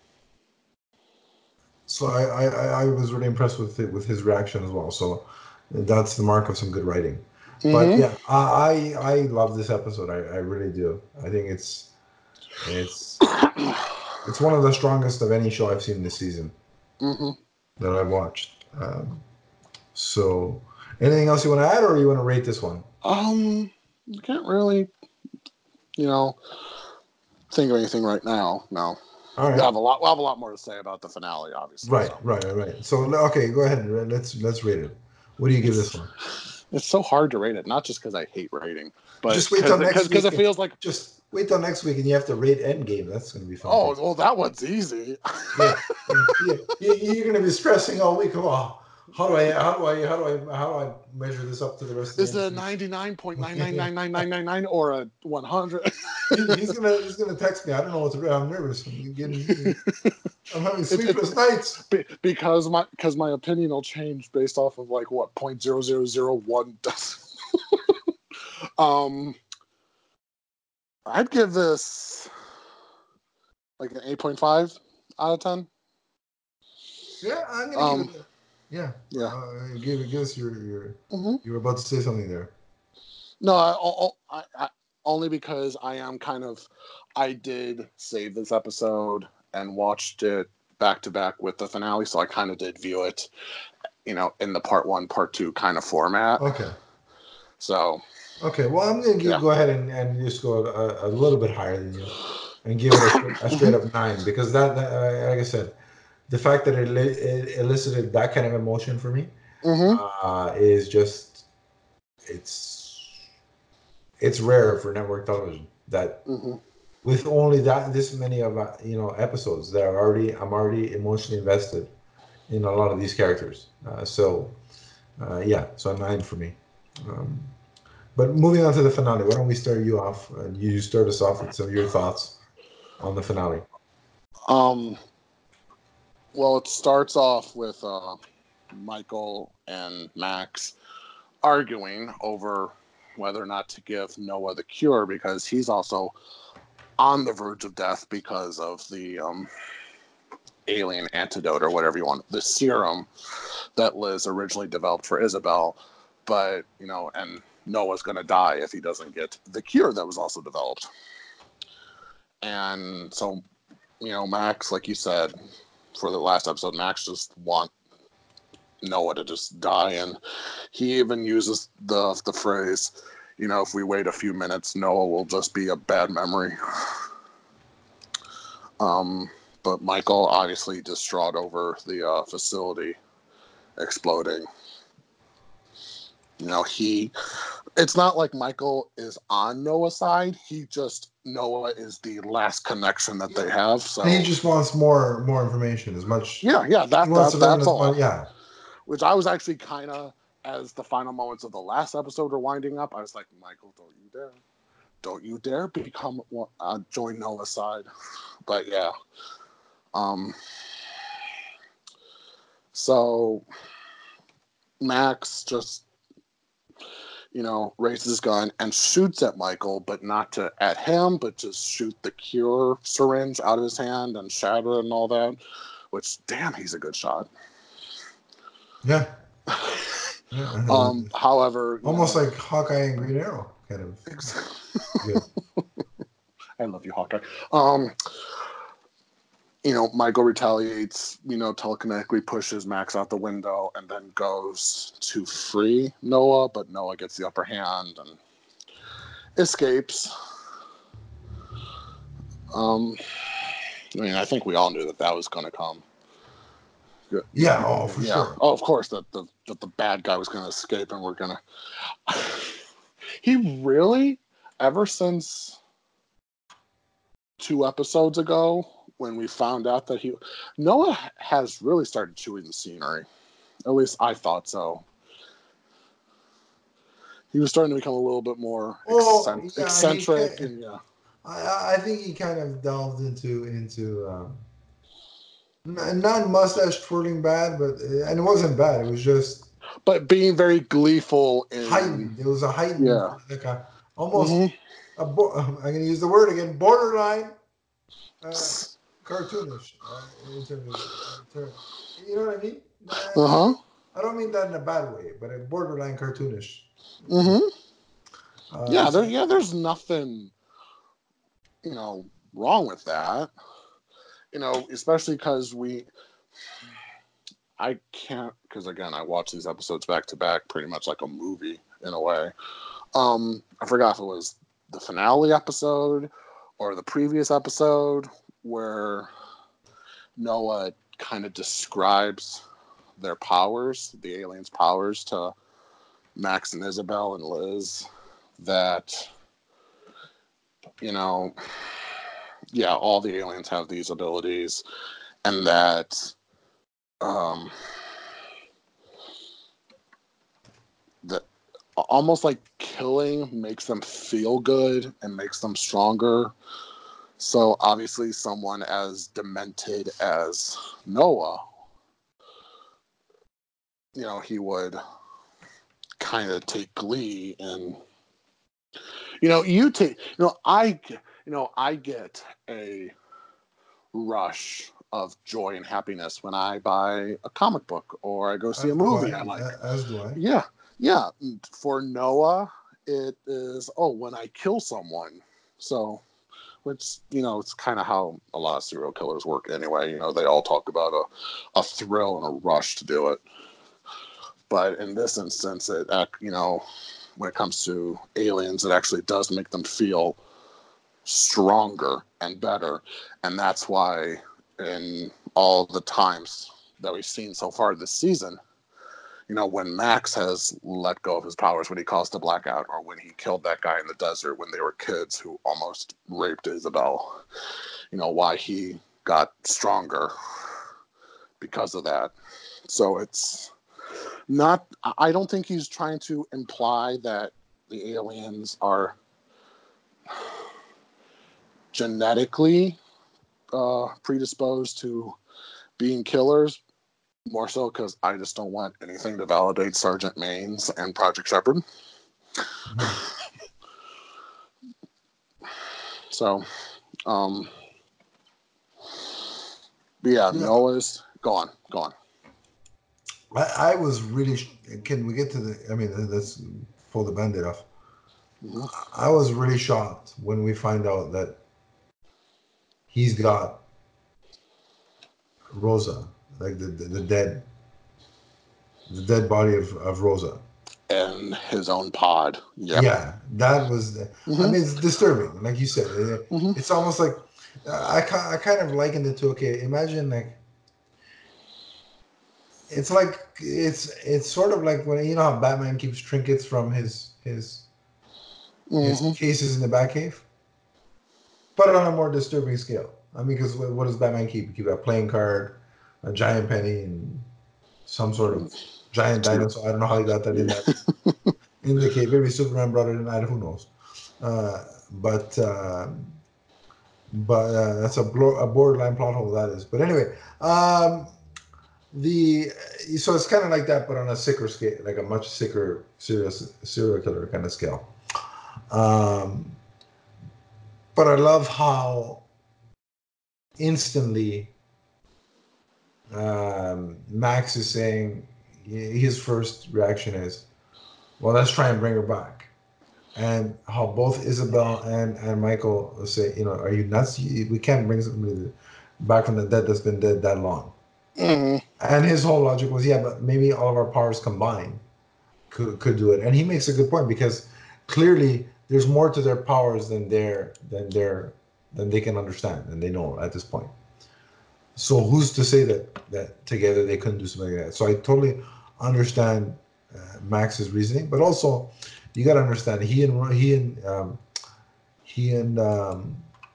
so I, I I I was really impressed with it, with his reaction as well. So that's the mark of some good writing. But Mhm. yeah, I I, I love this episode. I, I really do. I think it's it's it's one of the strongest of any show I've seen this season Mhm. that I've watched. Um, so, anything else you want to add, or you want to rate this one? Um, I can't really, you know, think of anything right now. No, All we'll right, have a lot. We'll have a lot more to say about the finale, obviously. right, So right, right, right. So, okay, go ahead. Let's let's rate it. What do you give this it's one? it's so hard to rate it, not just because I hate rating, but Just wait because till because next because week. it feels like, Just wait till next week, and you have to rate Endgame. That's going to be fun oh too. well, that one's easy. Yeah, yeah, yeah. You- You're going to be stressing all week. Oh, how do I, how do I, how do I, how do I measure this up to the rest of Is the it a M C U? ninety-nine point nine nine nine nine nine nine nine or a one hundred? He, he's gonna, he's gonna text me. I don't know what to do. I'm nervous. I'm getting, I'm having It's it's sleepless nights. be- because my because my opinion will change based off of like what point zero zero zero one does. um, I'd give this like an eight point five out of ten. Yeah, I'm gonna give Um, it. That. Yeah, yeah. uh, give give us your your. hmm You were about to say something there. No, I, I, I, I, only because I am kind of, I did save this episode and watched it back to back with the finale, so I kind of did view it, you know, in the part one, part two kind of format. Okay. So Okay. Well, I'm gonna give, yeah. go ahead and, and just go a, a little bit higher than you, and give it a, straight- a straight hmm up nine because that, that uh, like I said, the fact that it, eli- it elicited that kind of emotion for me hmm uh, is just it's it's rare for network television that hmm with only that this many of uh, you know episodes that are already I'm already emotionally invested in a lot of these characters. Uh, so uh, yeah, so a nine for me. Um, but moving on to the finale, why don't we start you off? Uh, you start us off with some of your thoughts on the finale. Um. Well, it starts off with uh, Michael and Max arguing over whether or not to give Noah the cure because he's also on the verge of death because of the um, alien antidote or whatever you want, the serum that Liz originally developed for Isabel. But, you know, and Noah's going to die if he doesn't get the cure that was also developed. And so, you know, Max, like you said, for the last episode, Max just want Noah to just die. And he even uses the the phrase, you know, if we wait a few minutes, Noah will just be a bad memory. Um, but Michael, obviously distraught over the uh, facility exploding. You know, he, it's not like Michael is on Noah's side. He just, Noah is the last connection that Yeah. they have. And he So, just wants more more information, as much yeah, yeah, he that, wants to that learn that's as much. all. Yeah, Which I was actually kind of, as the final moments of the last episode were winding up, I was like, Michael, don't you dare. Don't you dare become, uh, join Noah's side. But yeah. Um, so Max just, you know, raises his gun and shoots at Michael, but not to at him, but just shoot the cure syringe out of his hand and shatter it and all that. Which, damn, he's a good shot. yeah, yeah. um, however, you Almost know, like Hawkeye and Green Arrow, kind of good. I love you, Hawkeye. Um, you know, Michael retaliates, you know, telekinetically pushes Max out the window and then goes to free Noah, but Noah gets the upper hand and escapes. Um, I mean, I think we all knew that that was going to come. Yeah, oh for Yeah. sure. Oh, of course, that the that the bad guy was going to escape, and we're going to. He really, ever since two episodes ago, when we found out that he Noah has really started chewing the scenery. At least I thought so. he was starting to become a little bit more Oh, eccentric, yeah, he eccentric ca- and yeah. I, I think he kind of delved into into um, n- not mustache twirling bad, but and it wasn't bad. It was just But being very gleeful in heightened. It was a heightened, yeah. like a almost. Mm-hmm. A bo- I'm going to use the word again. Borderline uh, cartoonish uh, in terms of uh, term. You know what I mean? Uh Uh, huh. I don't mean that in a bad way, but a borderline cartoonish. Mm-hmm. Uh, Yeah, there. so, Yeah, there's nothing, you know, wrong with that. You know, especially because we, I can't, because again, I watch these episodes back to back, pretty much like a movie in a way. Um, I forgot if it was the finale episode or the previous episode where Noah kind of describes their powers, the aliens' powers, to Max and Isabel and Liz. That, you know, yeah, all the aliens have these abilities, and that um, that almost like killing makes them feel good and makes them stronger. So obviously, someone as demented as Noah, you know, he would kind of take glee in, you know, you take, you know, I, you know, I get a rush of joy and happiness when I buy a comic book or I go see as a do I. movie I like. As do I. Yeah, yeah. For Noah, it is, oh, when I kill someone. So, which, you know, it's kind of how a lot of serial killers work anyway. You know, they all talk about a, a thrill and a rush to do it. But in this instance, it, you know, when it comes to aliens, it actually does make them feel stronger and better. And that's why in all the times that we've seen so far this season, you know, when Max has let go of his powers, when he caused the blackout, or when he killed that guy in the desert when they were kids who almost raped Isabel, you know, why he got stronger because of that. So it's not, I don't think he's trying to imply that the aliens are genetically uh, predisposed to being killers, more so because I just don't want anything to validate Sergeant Maines and Project Shepherd. So, um, but yeah, Yeah, Noah's, go on, go on. I, I was really. sh- Can we get to the? I mean, let's pull the band-aid off. Mm-hmm. I was really shocked when we find out that he's got Rosa, like the the, the dead, the dead body of, of Rosa. And his own pod. Yep. Yeah, that was. The, I Mm-hmm. mean, it's disturbing. Like you said, it, Mm-hmm. it's almost like uh, I ki- I kind of likened it to, okay, imagine like it's like it's it's sort of like when you know how Batman keeps trinkets from his his his Mm-hmm. cases in the Batcave, but on a more disturbing scale. I mean, because what does Batman keep? He keep a playing card, a giant penny, and some sort of giant dinosaur. I don't know how he got that in that in the cave. Maybe Superman brought it in. I who knows. Uh, but uh, but uh, that's a, blo- a borderline plot hole that is. But anyway, um, the so it's kind of like that, but on a sicker scale, like a much sicker serious serial killer kind of scale. Um, but I love how instantly um, Max is saying his first reaction is, "Well, let's try and bring her back." And how both Isabel and, and Michael say, "You know, are you nuts? We can't bring somebody back from the dead that's been dead that long." Mm-hmm. And his whole logic was, "Yeah, but maybe all of our powers combined could could do it." And he makes a good point because clearly there's more to their powers than their than their than they can understand and they know at this point. So who's to say that that together they couldn't do something like that? So I totally understand uh, Max's reasoning, but also you got to understand he and he and um, he and um,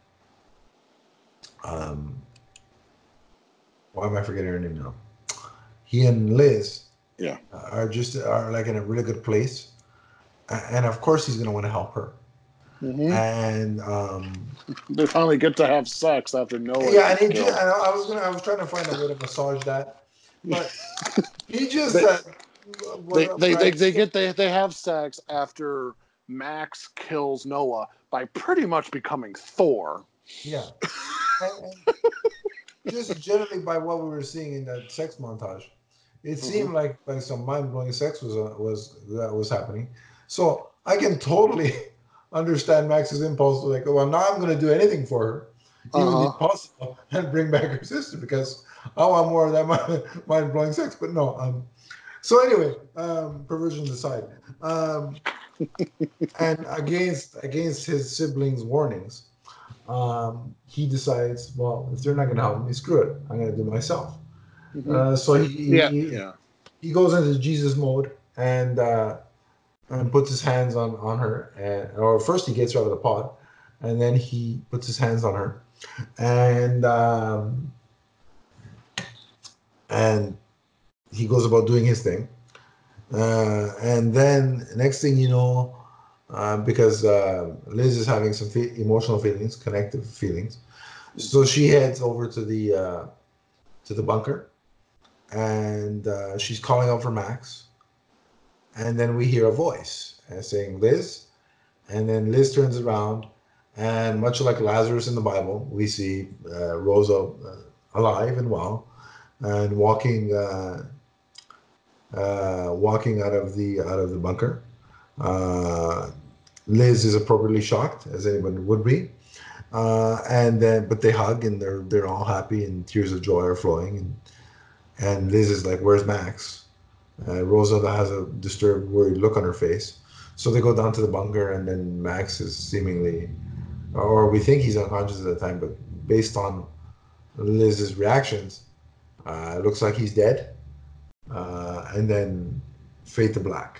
um, why am I forgetting her name now? He and Liz Yeah. are just are like in a really good place, and of course he's going to want to help her. Mm-hmm. And um, they finally get to have sex after Noah. Yeah, and he just, and I was gonna I was trying to find a way to massage that, but he just they, uh, what, they, what they, I they, they think- get they, they have sex after Max kills Noah by pretty much becoming Thor. yeah, and, and just generally by what we were seeing in that sex montage, it seemed Mhm. like like some mind blowing sex was uh, was that was happening. So I can totally understand Max's impulse to like, well, now I'm going to do anything for her, even Uh-huh. if it's possible, and bring back her sister because I want more of that mind blowing sex. But no, um, so anyway, um, perversions aside, um, and against against his siblings' warnings, um, he decides, well, if they're not going to help me, screw it, I'm going to do it myself. Mhm. Uh, so he Yeah, he, yeah. he goes into Jesus mode and uh, and puts his hands on on her, and or first he gets her out of the pot, and then he puts his hands on her, and um, and he goes about doing his thing. Uh, and then next thing you know, uh, because uh, Liz is having some fe- emotional feelings, connective feelings, so she heads over to the uh, to the bunker, and uh, she's calling out for Max. And then we hear a voice uh, saying Liz, and then Liz turns around, and much like Lazarus in the Bible, we see uh, Rosa uh, alive and well, and walking uh, uh, walking out of the out of the bunker. Uh, Liz is appropriately shocked, as anyone would be, uh, and then but they hug and they're they're all happy and tears of joy are flowing, and and Liz is like, "Where's Max?" Uh, Rosa has a disturbed, worried look on her face. So they go down to the bunker, and then Max is seemingly, or we think he's unconscious at the time, but based on Liz's reactions, uh, it looks like he's dead. Uh, and then fade to black.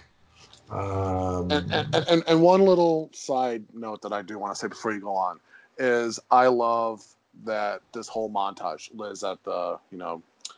And, Um, and, and, and one little side note that I do want to say before you go on is I love that this whole montage, Liz at the, you know,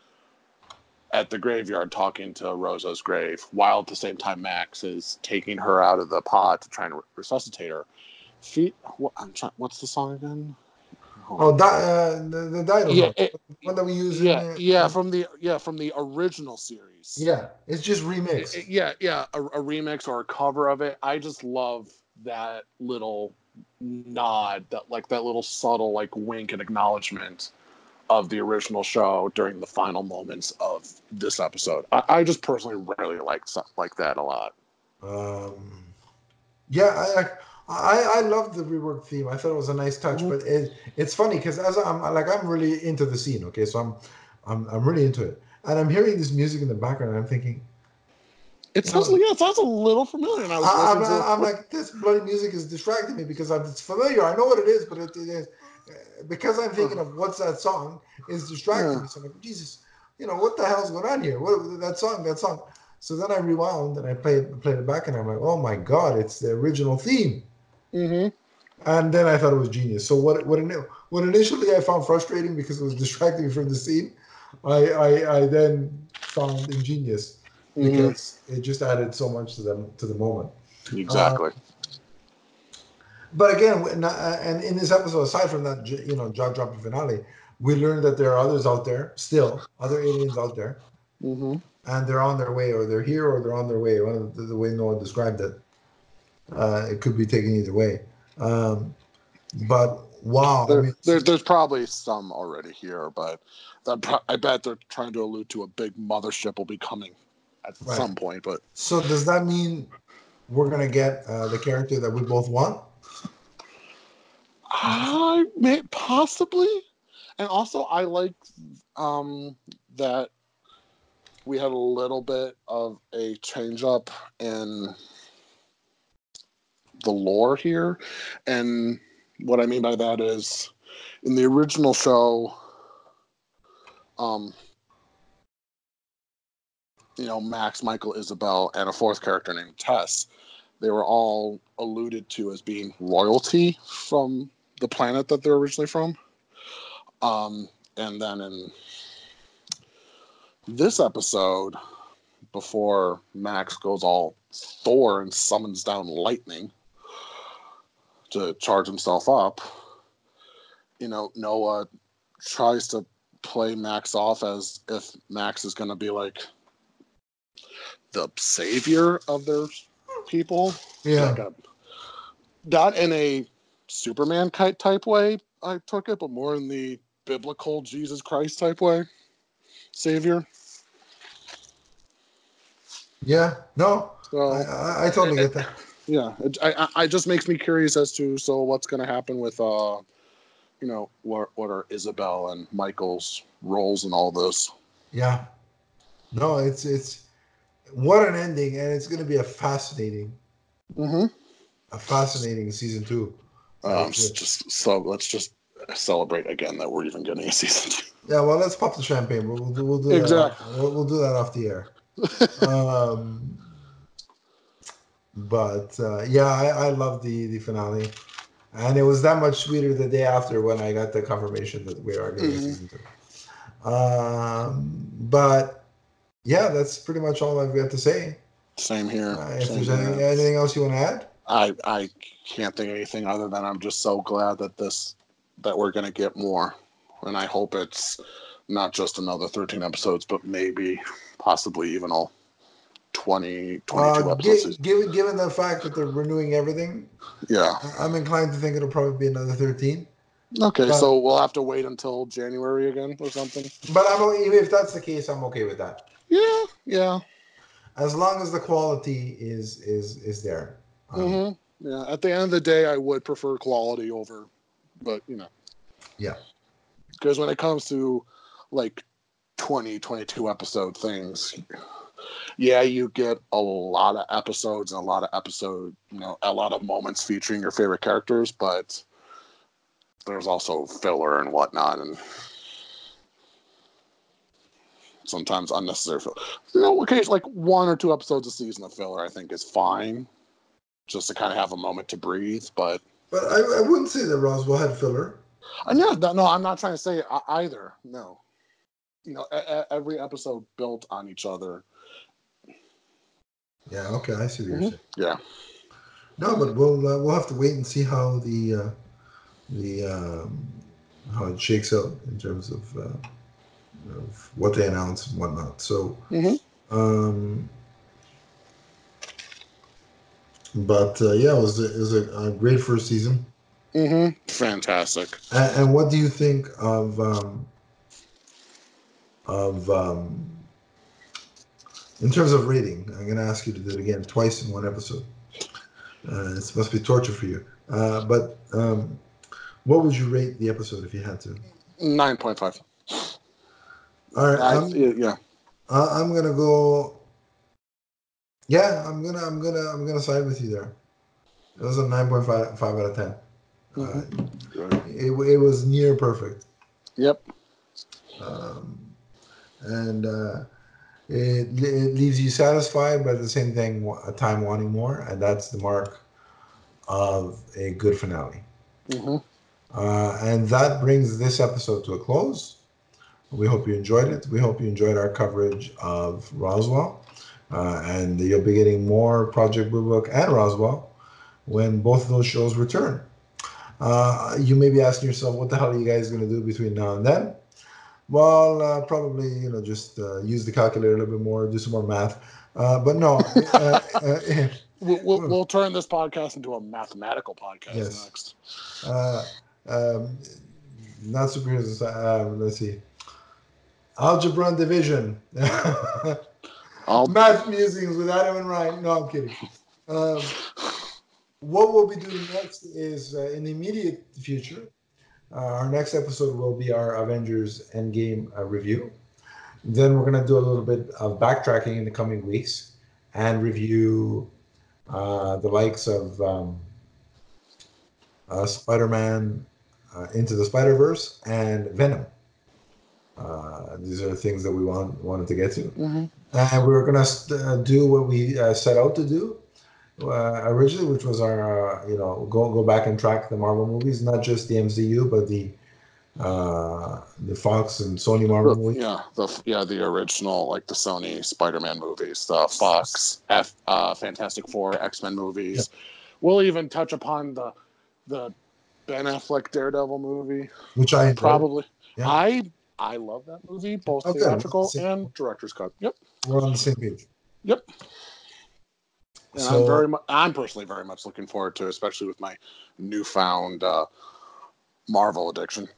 at the graveyard talking to Rosa's grave, while at the same time Max is taking her out of the pod to try and resuscitate her. Feet, what, I'm trying, what's the song again? Hold oh, on. di- uh, the, the Dido Yeah, note, it, one that we use in, yeah, uh, yeah, in from the yeah from the original series. yeah, it's just It- remixed. it- yeah, yeah, a, a remix or a cover of it. I just love that little nod, that like that little subtle like wink and acknowledgement of the original show during the final moments of this episode. I, I just personally really like stuff like that a lot. Um, yeah, I like. I, I love the rework theme. I thought it was a nice touch, Mhm. but it, it's funny because as I'm like I'm really into the scene. Okay, so I'm I'm I'm really into it, and I'm hearing this music in the background, and I'm thinking, It you sounds know, yeah, it sounds a little familiar. And I was I, I'm, listening to I'm the like, this bloody music is distracting me because I'm, it's familiar. I know what it is, but it, it is uh, because I'm thinking of what's that song is distracting yeah. me. So I'm like, Jesus, you know, what the hell's going on here? What that song? That song. So then I rewound and I played played it back, and I'm like, oh my god, it's the original theme. Mm-hmm. And then I thought it was genius. So what what what initially I found frustrating because it was distracting me from the scene, I I, I then found ingenious Mm-hmm. because it just added so much to them to the moment. Uh, Exactly. but again, when- uh, and in this episode, aside from that, j- you know, jaw dropping finale, we learned that there are others out there, still other aliens out there, Mm-hmm. and they're on their way, or they're here, or they're on their way. One of the, the way Noah described it, uh, it could be taken either way. Um, but wow, I There, mean, there, there's probably some already here, but that pro- I bet they're trying to allude to a big mothership will be coming at right. some point. But So does that mean we're gonna get uh, the character that we both want? I may possibly, and also I like um, that we had a little bit of a change up in the lore here, and what I mean by that is in the original show, um, you know, Max, Michael, Isabel, and a fourth character named Tess, they were all alluded to as being royalty from the planet that they're originally from. Um, and then in this episode, before Max goes all Thor and summons down lightning to charge himself up. You know, Noah tries to play Max off as if Max is going to be like the savior of their people. Yeah. Like a, not in a Superman type way, I took it, but more in the biblical Jesus Christ type way. Savior. Yeah. No. So, I, I, I totally get that. Yeah. It, I, I just makes me curious as to so what's going to happen with uh, you know, what what are Isabel and Michael's roles in all this? Yeah. No, it's it's what an ending, and it's going to be a fascinating, Mm-hmm. a fascinating season two. Um, just so let's just celebrate again that we're even getting a season two. Yeah, well, let's pop the champagne. We'll, we'll do we'll do exactly. that. We'll, we'll do that off the air. um, but uh, yeah, I, I love the the finale, and it was that much sweeter the day after when I got the confirmation that we are getting mm-hmm. a season two. Um, but yeah, that's pretty much all I've got to say. Same here. Uh, if Same there's here. anything, anything else you want to add? I I can't think of anything other than I'm just so glad that this that we're gonna get more, and I hope it's not just another thirteen episodes, but maybe possibly even all twenty, twenty-two uh, episodes. G- given given the fact that they're renewing everything, yeah, I'm inclined to think it'll probably be another thirteen. Okay, but, so we'll have to wait until January again or something. But I'm even if that's the case, I'm okay with that. Yeah, yeah. As long as the quality is is is there. Um, mm-hmm. Yeah. At the end of the day, I would prefer quality over, but you know. Yeah. Because when it comes to like twenty, twenty-two episode things, yeah, you get a lot of episodes and a lot of episode, you know, a lot of moments featuring your favorite characters, but there's also filler and whatnot, and sometimes unnecessary filler. You know, occasionally, like one or two episodes a season of filler, I think is fine, just to kind of have a moment to breathe. But but I, I wouldn't say that Roswell had filler. I know, no, I'm not trying to say either. No, you know, a, a, every episode built on each other. Yeah. Okay, I see what you're mm-hmm. saying. Yeah. No, but we'll uh, we'll have to wait and see how the uh, the um, how it shakes out in terms of, uh, of what they announce and whatnot. So, mm-hmm. um, but uh, yeah, it was a, it was a, a great first season. Mm-hmm. Fantastic. And, and what do you think of um, of um, in terms of rating? I'm going to ask you to do it again twice in one episode. Uh, it must be torture for you. Uh, but um, what would you rate the episode if you had to? nine point five. All right. I, I'm, yeah. I'm gonna go. Yeah, I'm gonna, I'm gonna, I'm gonna side with you there. It was a nine point five out of ten. Mm-hmm. Uh, it, it was near perfect. Yep. Um, and uh, it, it leaves you satisfied, but at the same thing, a time wanting more, and that's the mark of a good finale. Mm-hmm. Uh, and that brings this episode to a close. We hope you enjoyed it. We hope you enjoyed our coverage of Roswell. Uh, and you'll be getting more Project Blue Book and Roswell when both of those shows return. Uh, you may be asking yourself, what the hell are you guys going to do between now and then? Well, uh, probably, you know, just uh, use the calculator a little bit more, do some more math. Uh, but no. uh, uh, we'll, we'll, we'll turn this podcast into a mathematical podcast yes. next. Uh, um, not superheroes. Um, let's see. Algebra and division. I'll... Math musings with Adam and Ryan. No, I'm kidding. Um, what we'll be doing next is uh, in the immediate future. Uh, our next episode will be our Avengers Endgame uh, review. Then we're going to do a little bit of backtracking in the coming weeks and review uh, the likes of um, uh, Spider-Man uh, Into the Spider-Verse and Venom. Uh, these are the things that we want, wanted to get to. Mm-hmm. And we were going to uh, do what we uh, set out to do uh, originally, which was our, uh, you know, go go back and track the Marvel movies, not just the M C U, but the uh, the Fox and Sony Marvel The- movies. yeah, the yeah the original like the Sony Spider-Man movies, the Fox F uh, Fantastic Four, X-Men movies. We'll even touch upon the the Ben Affleck Daredevil movie. Which I enjoyed. Probably. Yeah. I I love that movie, both Okay, theatrical we're on the and director's cut. Yep. same- We're on the same page. Yep. And So- I'm very mu- I'm personally very much looking forward to it, especially with my newfound uh, Marvel addiction.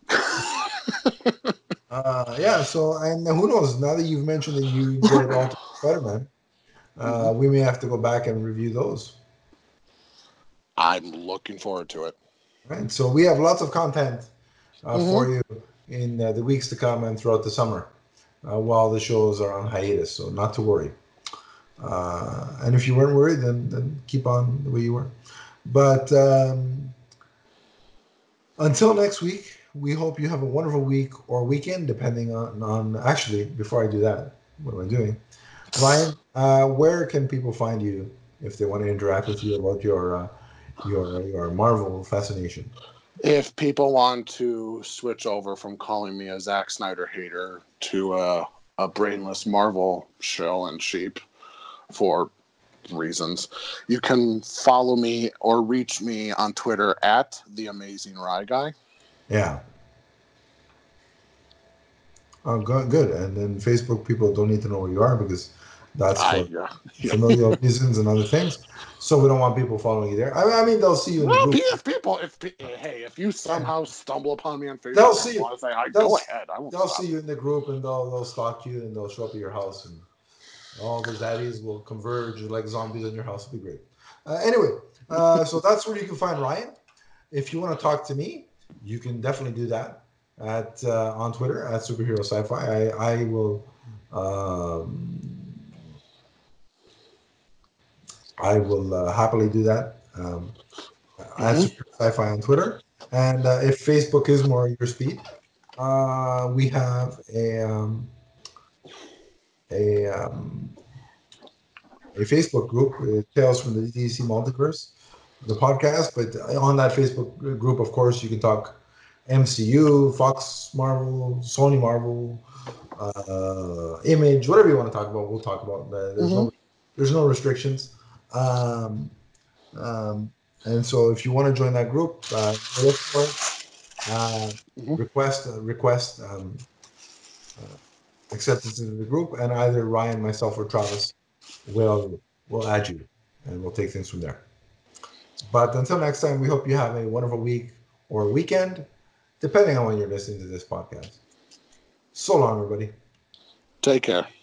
Uh, yeah, so, and who knows, now that you've mentioned that you enjoyed Ultimate Spider-Man, uh, we may have to go back and review those. I'm looking forward to it. Right, so we have lots of content uh, Mhm. for you in uh, the weeks to come and throughout the summer uh, while the shows are on hiatus, so not to worry. Uh, and if you weren't worried, then, then keep on the way you were. But um, until next week, we hope you have a wonderful week or weekend, depending on, on actually, before I do that, what am I doing? Ryan, uh, where can people find you if they want to interact with you about your uh, your your Marvel fascination? If people want to switch over from calling me a Zack Snyder hater to a, a brainless Marvel shell and sheep for reasons, you can follow me or reach me on Twitter at the Amazing Rye Guy. Yeah. Oh, good, good. And then Facebook people don't need to know where you are because that's I, for yeah. Yeah. familial reasons and other things. So we don't want people following you there. I mean, I mean they'll see you in the Well, group. if people, if pe- hey, if you somehow stumble upon me on Facebook They'll and see you. want to say hi, They'll go s- ahead. I won't They'll stop. see you in the group and they'll they'll stalk you and they'll show up at your house and all the daddies will converge like zombies in your house. It'll be great. Uh, anyway, uh, so that's where you can find Ryan. If you want to talk to me, you can definitely do that at uh, on Twitter at Superhero Sci-Fi. I, I will um, I will uh, happily do that um, at Mhm. Superhero Sci-Fi on Twitter. And uh, if Facebook is more your speed, uh, we have a um, a um, a Facebook group, uh, Tales from the D C Multiverse, the podcast. But on that Facebook group, of course, you can talk M C U, Fox, Marvel, Sony, Marvel, uh, Image, whatever you want to talk about. We'll talk about. Uh, there's no there's no restrictions. Um, um, and so, if you want to join that group, uh, look for it. Uh, Mhm. request uh, request um, uh, acceptance into the group, and either Ryan, myself, or Travis will will add you, and we'll take things from there. But until next time, we hope you have a wonderful week or weekend, depending on when you're listening to this podcast. So long, everybody. Take care.